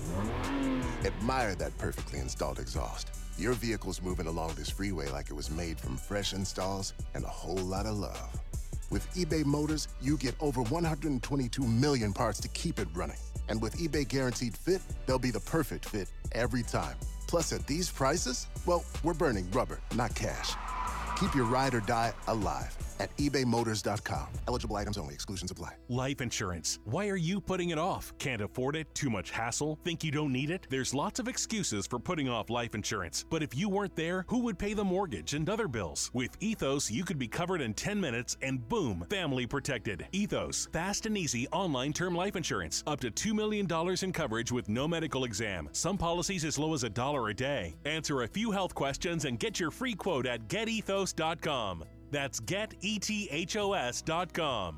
Admire that perfectly installed exhaust. Your vehicle's moving along this freeway like it was made from fresh installs and a whole lot of love. With eBay Motors, you get over one hundred twenty-two million parts to keep it running. And with eBay Guaranteed Fit, they'll be the perfect fit every time. Plus, at these prices, well, we're burning rubber, not cash. Keep your ride or die alive at ebay motors dot com. Eligible items only. Exclusions apply.
Life insurance. Why are you putting it off? Can't afford it? Too much hassle? Think you don't need it? There's lots of excuses for putting off life insurance. But if you weren't there, who would pay the mortgage and other bills? With Ethos, you could be covered in ten minutes and boom, family protected. Ethos, fast and easy online term life insurance. Up to two million dollars in coverage with no medical exam. Some policies as low as a dollar a day. Answer a few health questions and get your free quote at get ethos dot com. That's get ethos dot com.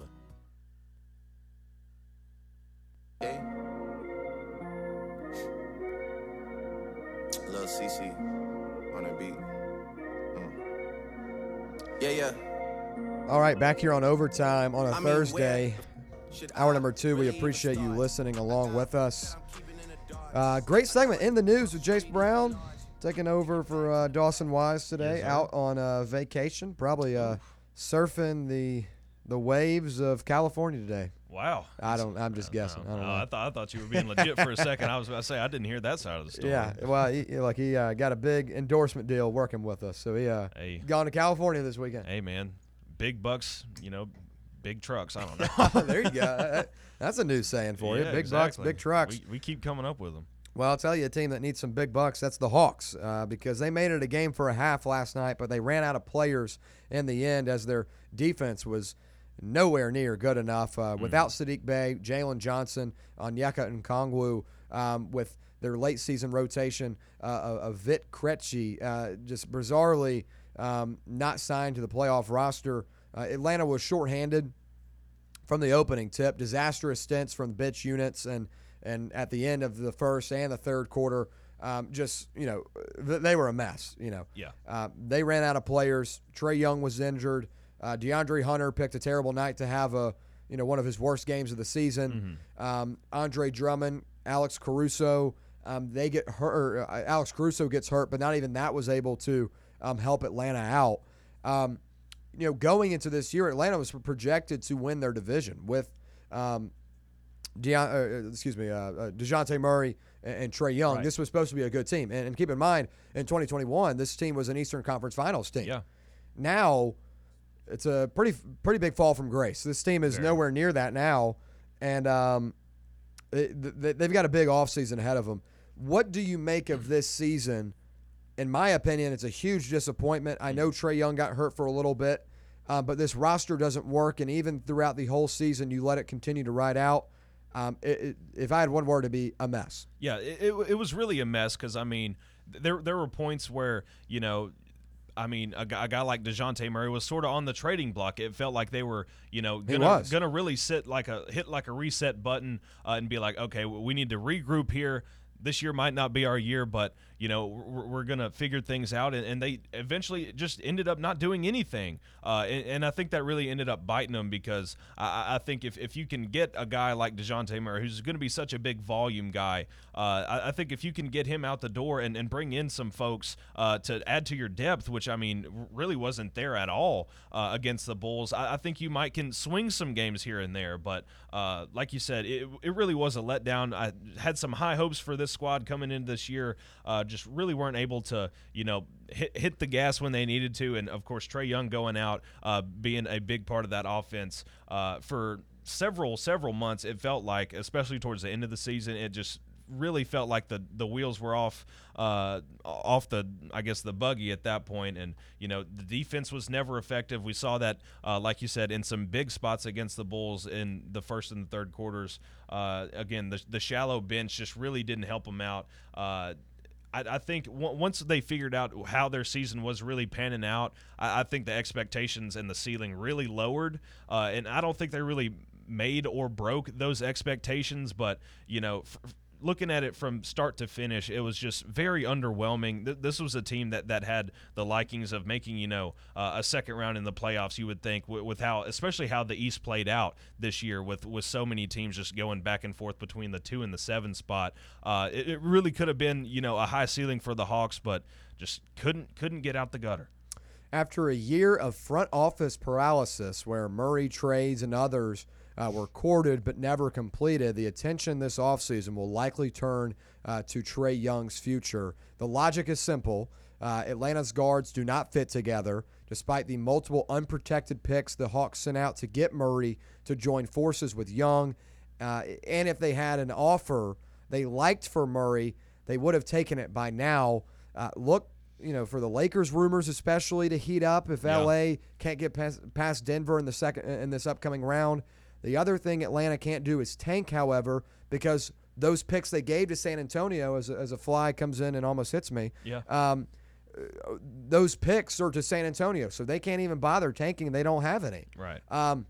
Hey. Lil Cece on the beat. Mm. Yeah, yeah.
All right, back here on Overtime on a
I mean,
Thursday. Hour number two, we appreciate you listening along with us. Uh, great segment in the news with Jace Brown taking over for uh, Dawson Wise today,
Yes,
out on uh, vacation, probably uh, surfing the the waves of California today.
Wow.
I don't. I'm just guessing. I don't
Oh,
know.
I thought I thought you were being legit for a second. I was about to say I didn't hear that side of the story.
Yeah, well, he, he- like he uh, got a big endorsement deal working with us, so he uh,
Hey.
gone to California this weekend.
Hey man, big bucks, you know, big trucks. I don't know.
There you go. That's a new saying for you.
Yeah,
Big
exactly.
bucks, big trucks.
We, we keep coming up with them.
Well, I'll tell you a team that needs some big bucks. That's the Hawks uh, because they made it a game for a half last night, but they ran out of players in the end as their defense was nowhere near good enough. Uh, without Sadiq Bey, Jalen Johnson, Onyeka Nkongwu, um, with their late season rotation uh, of, of Vit Krejci, uh, just bizarrely um, not signed to the playoff roster. Uh, Atlanta was shorthanded from the opening tip, disastrous stints from the bench units, and and at the end of the first and the third quarter, um, just, you know, th- they were a mess, you know.
Yeah.
Uh, they ran out of players. Trae Young was injured. Uh, DeAndre Hunter picked a terrible night to have a, you know, one of his worst games of the season.
Mm-hmm.
Um, Andre Drummond, Alex Caruso, um, they get hurt. Or, uh, Alex Caruso gets hurt, but not even that was able to um, help Atlanta out. Um, you know, going into this year, Atlanta was projected to win their division with um, Deion, uh, excuse me, uh, uh, DeJounte Murray and, and Trae Young.
Right.
This was supposed to be a good team. And, and keep in mind, in twenty twenty-one, this team was an Eastern Conference Finals team.
Yeah.
Now, it's a pretty pretty big fall from grace. This team is
Very.
nowhere near that now. And um, it, th- they've got a big offseason ahead of them. What do you make of this season? In my opinion, it's a huge disappointment. I know Trae Young got hurt for a little bit, uh, but this roster doesn't work. And even throughout the whole season, you let it continue to ride out. Um, it, it, if I had one word, it'd be a mess.
Yeah, it, it, it was really a mess because, I mean, there there were points where, you know, I mean, a guy, a guy like DeJounte Murray was sort of on the trading block. It felt like they were, you know, gonna,
was.
gonna really sit like a hit like a reset button uh, and be like, okay, we need to regroup here. This year might not be our year, but, you know, we're, we're going to figure things out. And, and they eventually just ended up not doing anything. Uh, and, and I think that really ended up biting them because I, I think if, if you can get a guy like DeJounte Murray, who's going to be such a big volume guy, uh, I, I think if you can get him out the door and, and bring in some folks uh, to add to your depth, which, I mean, really wasn't there at all uh, against the Bulls, I, I think you might can swing some games here and there. But uh, like you said, it, it really was a letdown. I had some high hopes for this squad coming into this year, uh, just really weren't able to, you know, hit, hit the gas when they needed to. And, of course, Trae Young going out, uh, being a big part of that offense uh, for several, several months, it felt like, especially towards the end of the season, it just really felt like the, the wheels were off uh, off the, I guess, the buggy at that point. And, you know, the defense was never effective. We saw that, uh, like you said, in some big spots against the Bulls in the first and the third quarters. Uh, again, the, the shallow bench just really didn't help them out. Uh, I, I think w- once they figured out how their season was really panning out, I, I think the expectations and the ceiling really lowered. Uh, and I don't think they really made or broke those expectations, but, you know, f- looking at it from start to finish, it was just very underwhelming. Th- this was a team that, that had the likings of making, you know, uh, a second round in the playoffs, you would think, with, with how, especially how the East played out this year with, with so many teams just going back and forth between the two and the seven spot. Uh, it, it really could have been, you know, a high ceiling for the Hawks, but just couldn't couldn't get out the gutter.
After a year of front office paralysis where Murray trades and others Uh, were courted but never completed, the attention this offseason will likely turn uh, to Trae Young's future. The logic is simple. Uh, Atlanta's guards do not fit together, despite the multiple unprotected picks the Hawks sent out to get Murray to join forces with Young. Uh, and if they had an offer they liked for Murray, they would have taken it by now. Uh, look, you know, for the Lakers rumors especially to heat up if
Yeah.
L A can't get past, past Denver in the second in this upcoming round. The other thing Atlanta can't do is tank, however, because those picks they gave to San Antonio as a, as a fly comes in and almost hits me.
Yeah.
Um, those picks are to San Antonio, so they can't even bother tanking. They don't have any.
Right.
Um,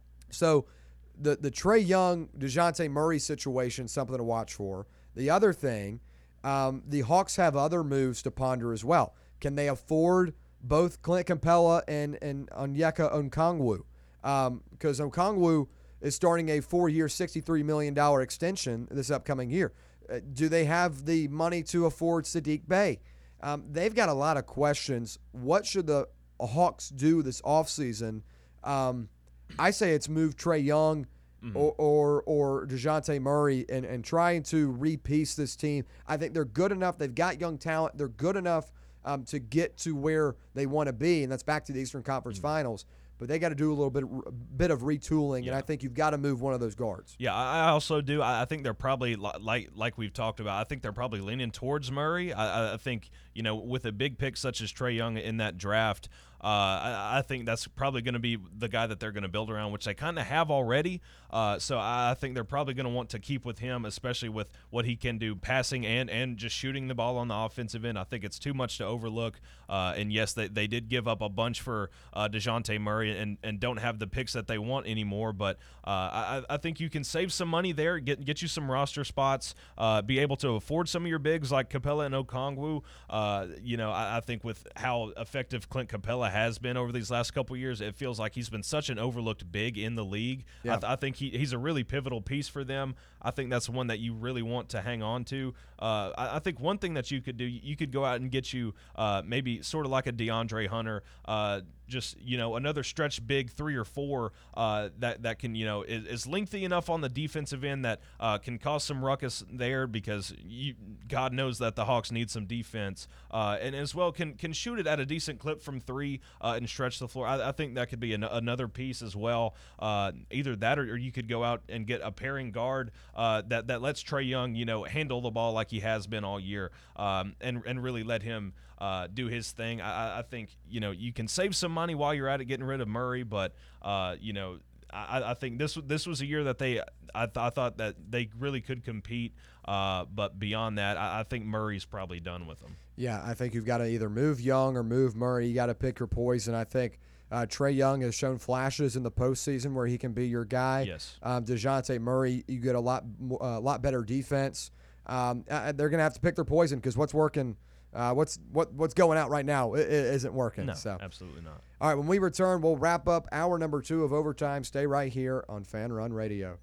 so the the Trae Young, DeJounte Murray situation, something to watch for. The other thing, um, the Hawks have other moves to ponder as well. Can they afford both Clint Capella and, and Onyeka Okongwu? Because um, Okongwu is starting a four-year, sixty-three million dollars extension this upcoming year. Uh, do they have the money to afford Sadiq Bey? Um, they've got a lot of questions. What should the Hawks do this offseason? Um, I say it's move Trae Young mm-hmm. or, or or DeJounte Murray and, and trying to repiece this team. I think they're good enough. They've got young talent. They're good enough um, to get to where they want to be, and that's back to the Eastern Conference mm-hmm. Finals. But they got to do a little bit, a bit of retooling, yeah. and I think you've got to move one of those guards.
Yeah, I also do. I think they're probably like like we've talked about. I think they're probably leaning towards Murray. I, I think you know with a big pick such as Trae Young in that draft, uh, I, I think that's probably going to be the guy that they're going to build around, which they kind of have already. Uh, so I think they're probably going to want to keep with him, especially with what he can do passing and and just shooting the ball on the offensive end. I think it's too much to overlook. Uh, and yes, they they did give up a bunch for uh, DeJounte Murray. And, and don't have the picks that they want anymore. But uh, I, I think you can save some money there, get get you some roster spots, uh, be able to afford some of your bigs like Capella and Okongwu. Uh, you know, I, I think with how effective Clint Capella has been over these last couple of years, it feels like he's been such an overlooked big in the league. Yeah. I, th- I think he, he's a really pivotal piece for them. I think that's one that you really want to hang on to. Uh, I, I think one thing that you could do, you could go out and get you uh, maybe sort of like a DeAndre Hunter, uh, just, you know, another stretch big three or four uh, that, that can, you know, is, is lengthy enough on the defensive end that uh, can cause some ruckus there because you, God knows that the Hawks need some defense. Uh, and as well can can shoot it at a decent clip from three uh, and stretch the floor. I, I think that could be an, another piece as well. Uh, either that or, or you could go out and get a pairing guard uh, that, that lets Trae Young, you know, handle the ball like he has been all year um, and, and really let him Uh, do his thing. I, I think, you know, you can save some money while you're at it getting rid of Murray, but, uh, you know, I, I think this this was a year that they I, th- I thought that they really could compete, uh, but beyond that, I, I think Murray's probably done with them.
Yeah, I think you've got to either move Young or move Murray. You got to pick your poison. I think uh, Trae Young has shown flashes in the postseason where he can be your guy.
Yes.
Um, DeJounte Murray, you get a lot a uh, lot better defense. Um, uh, they're going to have to pick their poison because what's working – Uh, what's what what's going out right now it, it isn't working.
No,
so.
absolutely not.
All right, when we return, we'll wrap up hour number two of Overtime. Stay right here on Fan Run Radio.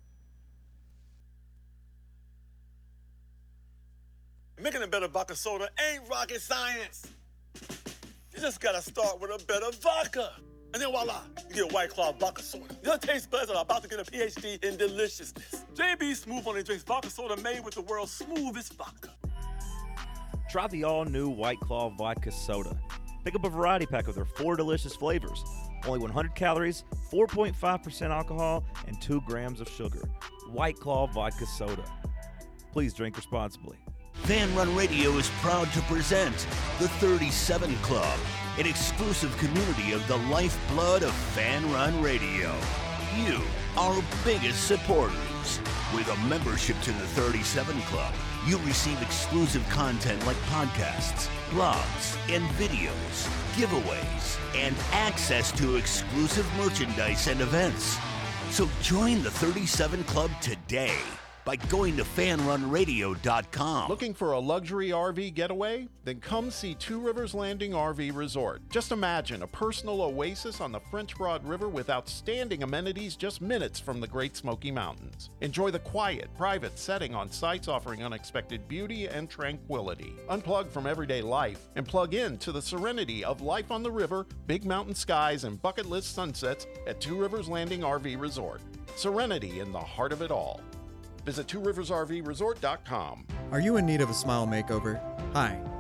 Making a better vodka soda ain't rocket science. You just gotta start with a better vodka. And then voila, you get White Claw vodka soda. Your taste buds are about to get a P H D in deliciousness. J B Smooth only drinks vodka soda made with the world's smoothest vodka.
Try the all-new White Claw Vodka Soda. Pick up a variety pack of their four delicious flavors. Only one hundred calories, four point five percent alcohol, and two grams of sugar. White Claw Vodka Soda. Please drink responsibly.
Fan Run Radio is proud to present the thirty-seven Club, an exclusive community of the lifeblood of Fan Run Radio. You, our biggest supporters. With a membership to the thirty-seven Club, you receive exclusive content like podcasts, blogs, and videos, giveaways, and access to exclusive merchandise and events. So join the thirty-seven Club today by going to fan run radio dot com.
Looking for a luxury R V getaway? Then come see Two Rivers Landing R V Resort. Just imagine a personal oasis on the French Broad River with outstanding amenities just minutes from the Great Smoky Mountains. Enjoy the quiet, private setting on sites offering unexpected beauty and tranquility. Unplug from everyday life and plug in to the serenity of life on the river, big mountain skies, and bucket list sunsets at Two Rivers Landing R V Resort. Serenity in the heart of it all. Visit two rivers r v resort dot com.
Are you in need of a smile makeover? Hi,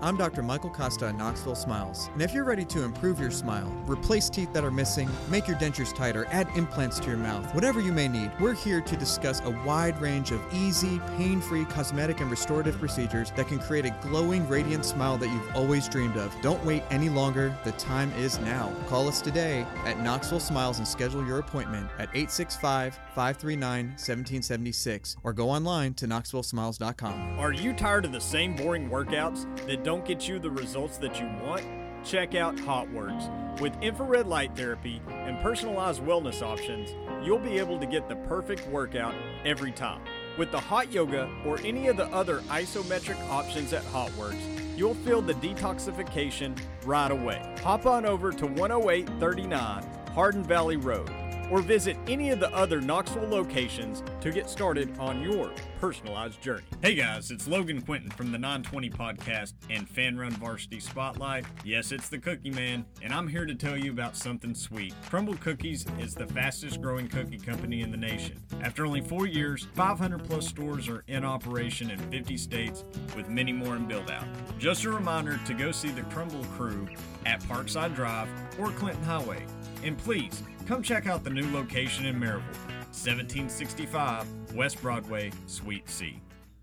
I'm Doctor Michael Costa at Knoxville Smiles. And if you're ready to improve your smile, replace teeth that are missing, make your dentures tighter, add implants to your mouth, whatever you may need, we're here to discuss a wide range of easy, pain-free cosmetic and restorative procedures that can create a glowing, radiant smile that you've always dreamed of. Don't wait any longer. The time is now. Call us today at Knoxville Smiles and schedule your appointment at eight six five, five three nine, one seven seven six or go online to knoxville smiles dot com.
Are you tired of the same boring workouts that don't get you the results that you want? Check out HotWorks. With infrared light therapy and personalized wellness options, you'll be able to get the perfect workout every time. With the hot yoga or any of the other isometric options at HotWorks, you'll feel the detoxification right away. Hop on over to one oh eight thirty-nine Hardin Valley Road or visit any of the other Knoxville locations to get started on your personalized journey. Hey guys, it's Logan Quinton from the nine twenty Podcast and Fan Run Varsity Spotlight. Yes, it's the Cookie Man, and I'm here to tell you about something sweet. Crumble Cookies is the fastest growing cookie company in the nation. After only four years, five hundred plus stores are in operation in fifty states, with many more in build out. Just a reminder to go see the Crumble crew at Parkside Drive or Clinton Highway. And please, come check out the new location in Maryville, seventeen sixty-five West Broadway, Suite C.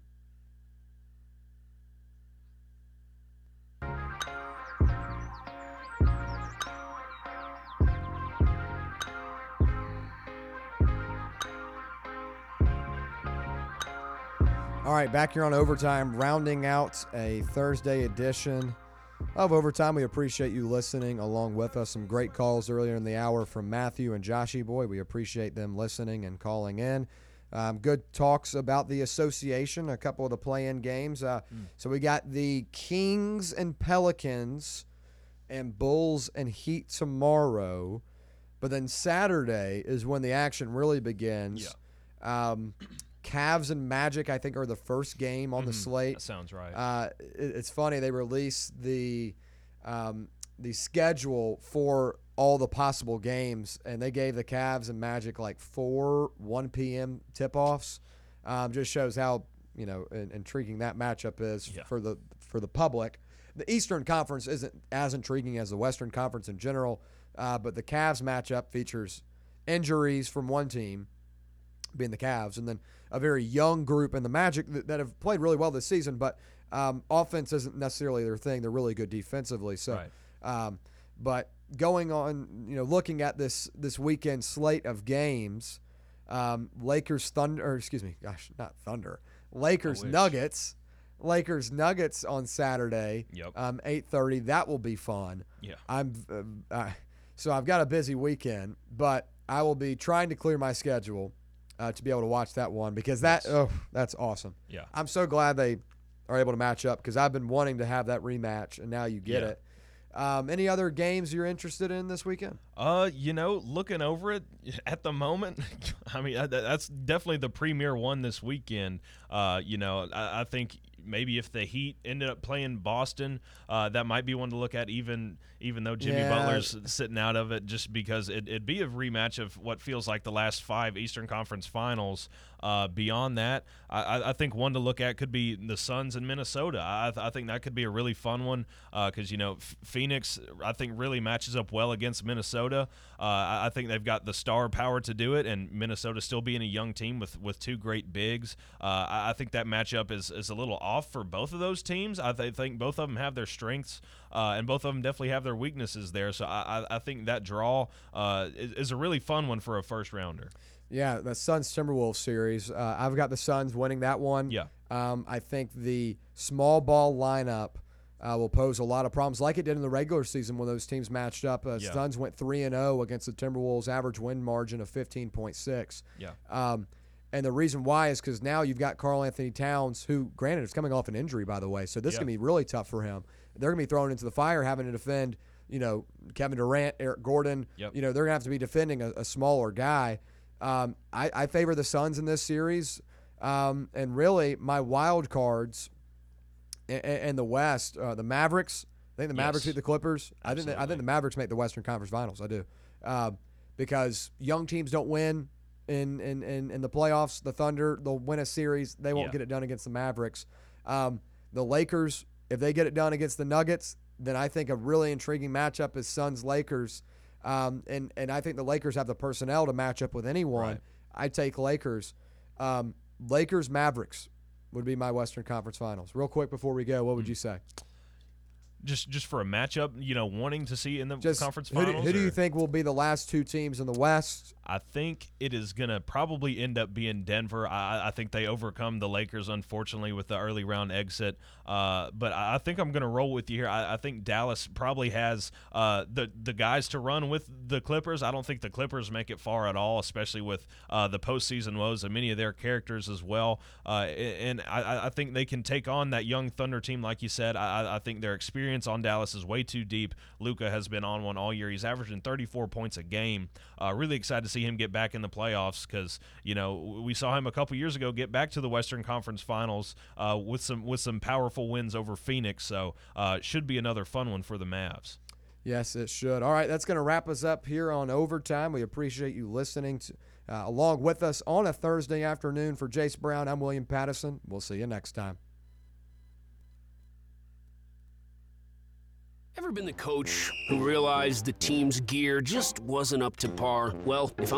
All right, back here on Overtime, rounding out a Thursday edition of Overtime. We appreciate you listening along with us. Some great calls earlier in the hour from Matthew and Joshy Boy. We appreciate them listening and calling in. Um, good talks about the association, a couple of the play-in games. Uh, mm. So we got the Kings and Pelicans and Bulls and Heat tomorrow. But then Saturday is when the action really begins. Yeah. Um, Cavs and Magic, I think, are the first game on mm-hmm. the slate.
That sounds right.
Uh, it, it's funny. They released the um, the schedule for all the possible games, and they gave the Cavs and Magic like four one p.m. tip-offs. Um, just shows how you know in, intriguing that matchup is yeah. for the for the public. The Eastern Conference isn't as intriguing as the Western Conference in general, uh, but the Cavs matchup features injuries from one team, being the Cavs, and then a very young group in the Magic that, that have played really well this season, but um, offense isn't necessarily their thing. They're really good defensively. So,
right.
um, but going on, you know, looking at this this weekend slate of games, um, Lakers Thunder, or excuse me, gosh, not Thunder, Lakers Nuggets, Lakers Nuggets on Saturday,
yep.
um, eight thirty. That will be fun.
Yeah,
I'm uh, uh, so I've got a busy weekend, but I will be trying to clear my schedule Uh, to be able to watch that one because that yes. oh that's awesome.
Yeah,
I'm so glad they are able to match up because I've been wanting to have that rematch and now you get
yeah.
it. Um, any other games you're interested in this weekend?
Uh, you know, looking over it at the moment, I mean that's definitely the premier one this weekend. Uh, you know, I, I think maybe if the Heat ended up playing Boston, uh, that might be one to look at. Even even though Jimmy
yeah.
Butler's sitting out of it, just because it, it'd be a rematch of what feels like the last five Eastern Conference Finals. Uh, beyond that, I, I think one to look at could be the Suns in Minnesota. I, I think that could be a really fun one because uh, you know F- Phoenix, I think, really matches up well against Minnesota. Uh, I, I think they've got the star power to do it, and Minnesota still being a young team with, with two great bigs. Uh, I, I think that matchup is, is a little off for both of those teams. I th- think both of them have their strengths, uh, and both of them definitely have their weaknesses there. So I, I, I think that draw uh, is, is a really fun one for a first rounder.
Yeah, the Suns Timberwolves series. Uh, I've got the Suns winning that one.
Yeah.
Um, I think the small ball lineup uh, will pose a lot of problems, like it did in the regular season when those teams matched up. Uh,
yeah.
Suns went three and zero against the Timberwolves, average win margin of fifteen point six.
Yeah.
Um, and the reason why is because now you've got Karl Anthony Towns, who, granted, is coming off an injury, by the way, so this is
yeah.
going to be really tough for him. They're going to be thrown into the fire having to defend, you know, Kevin Durant, Eric Gordon.
Yep.
You know, they're going to have to be defending a, a smaller guy. Um, I, I favor the Suns in this series, um, and really my wild cards in, in the West, uh, the Mavericks. I think the Mavericks
yes.
beat the Clippers. I think
Absolutely.
the, I think the Mavericks make the Western Conference Finals. I do, uh, because young teams don't win in, in, in, in the playoffs. The Thunder, they'll win a series. They won't
yeah.
get it done against the Mavericks. Um, the Lakers If they get it done against the Nuggets, then I think a really intriguing matchup is Suns-Lakers. Um, and, and I think the Lakers have the personnel to match up with anyone.
Right.
I take Lakers. Um, Lakers-Mavericks would be my Western Conference Finals. Real quick before we go, what would you say?
Just just for a matchup, you know, wanting to see in the
Just
conference
who do,
finals?
who do you
or-
think will be the last two teams in the West?
I think it is going to probably end up being Denver. I, I think they overcome the Lakers, unfortunately, with the early round exit. Uh, but I I think I'm going to roll with you here. I, I think Dallas probably has uh, the the guys to run with the Clippers. I don't think the Clippers make it far at all, especially with uh, the postseason woes of many of their characters as well. Uh, and I, I think they can take on that young Thunder team, like you said. I, I think their experience on Dallas is way too deep. Luka has been on one all year. He's averaging thirty-four points a game. Uh, really excited to see him get back in the playoffs because, you know, we saw him a couple years ago get back to the Western Conference Finals uh, with some with some powerful wins over Phoenix. So uh, should be another fun one for the Mavs.
Yes, it should. All right, that's going to wrap us up here on Overtime. We appreciate you listening to, uh, along with us on a Thursday afternoon. For Jace Brown, I'm William Pattison. We'll see you next time.
Ever been the coach who realized the team's gear just wasn't up to par? Well, if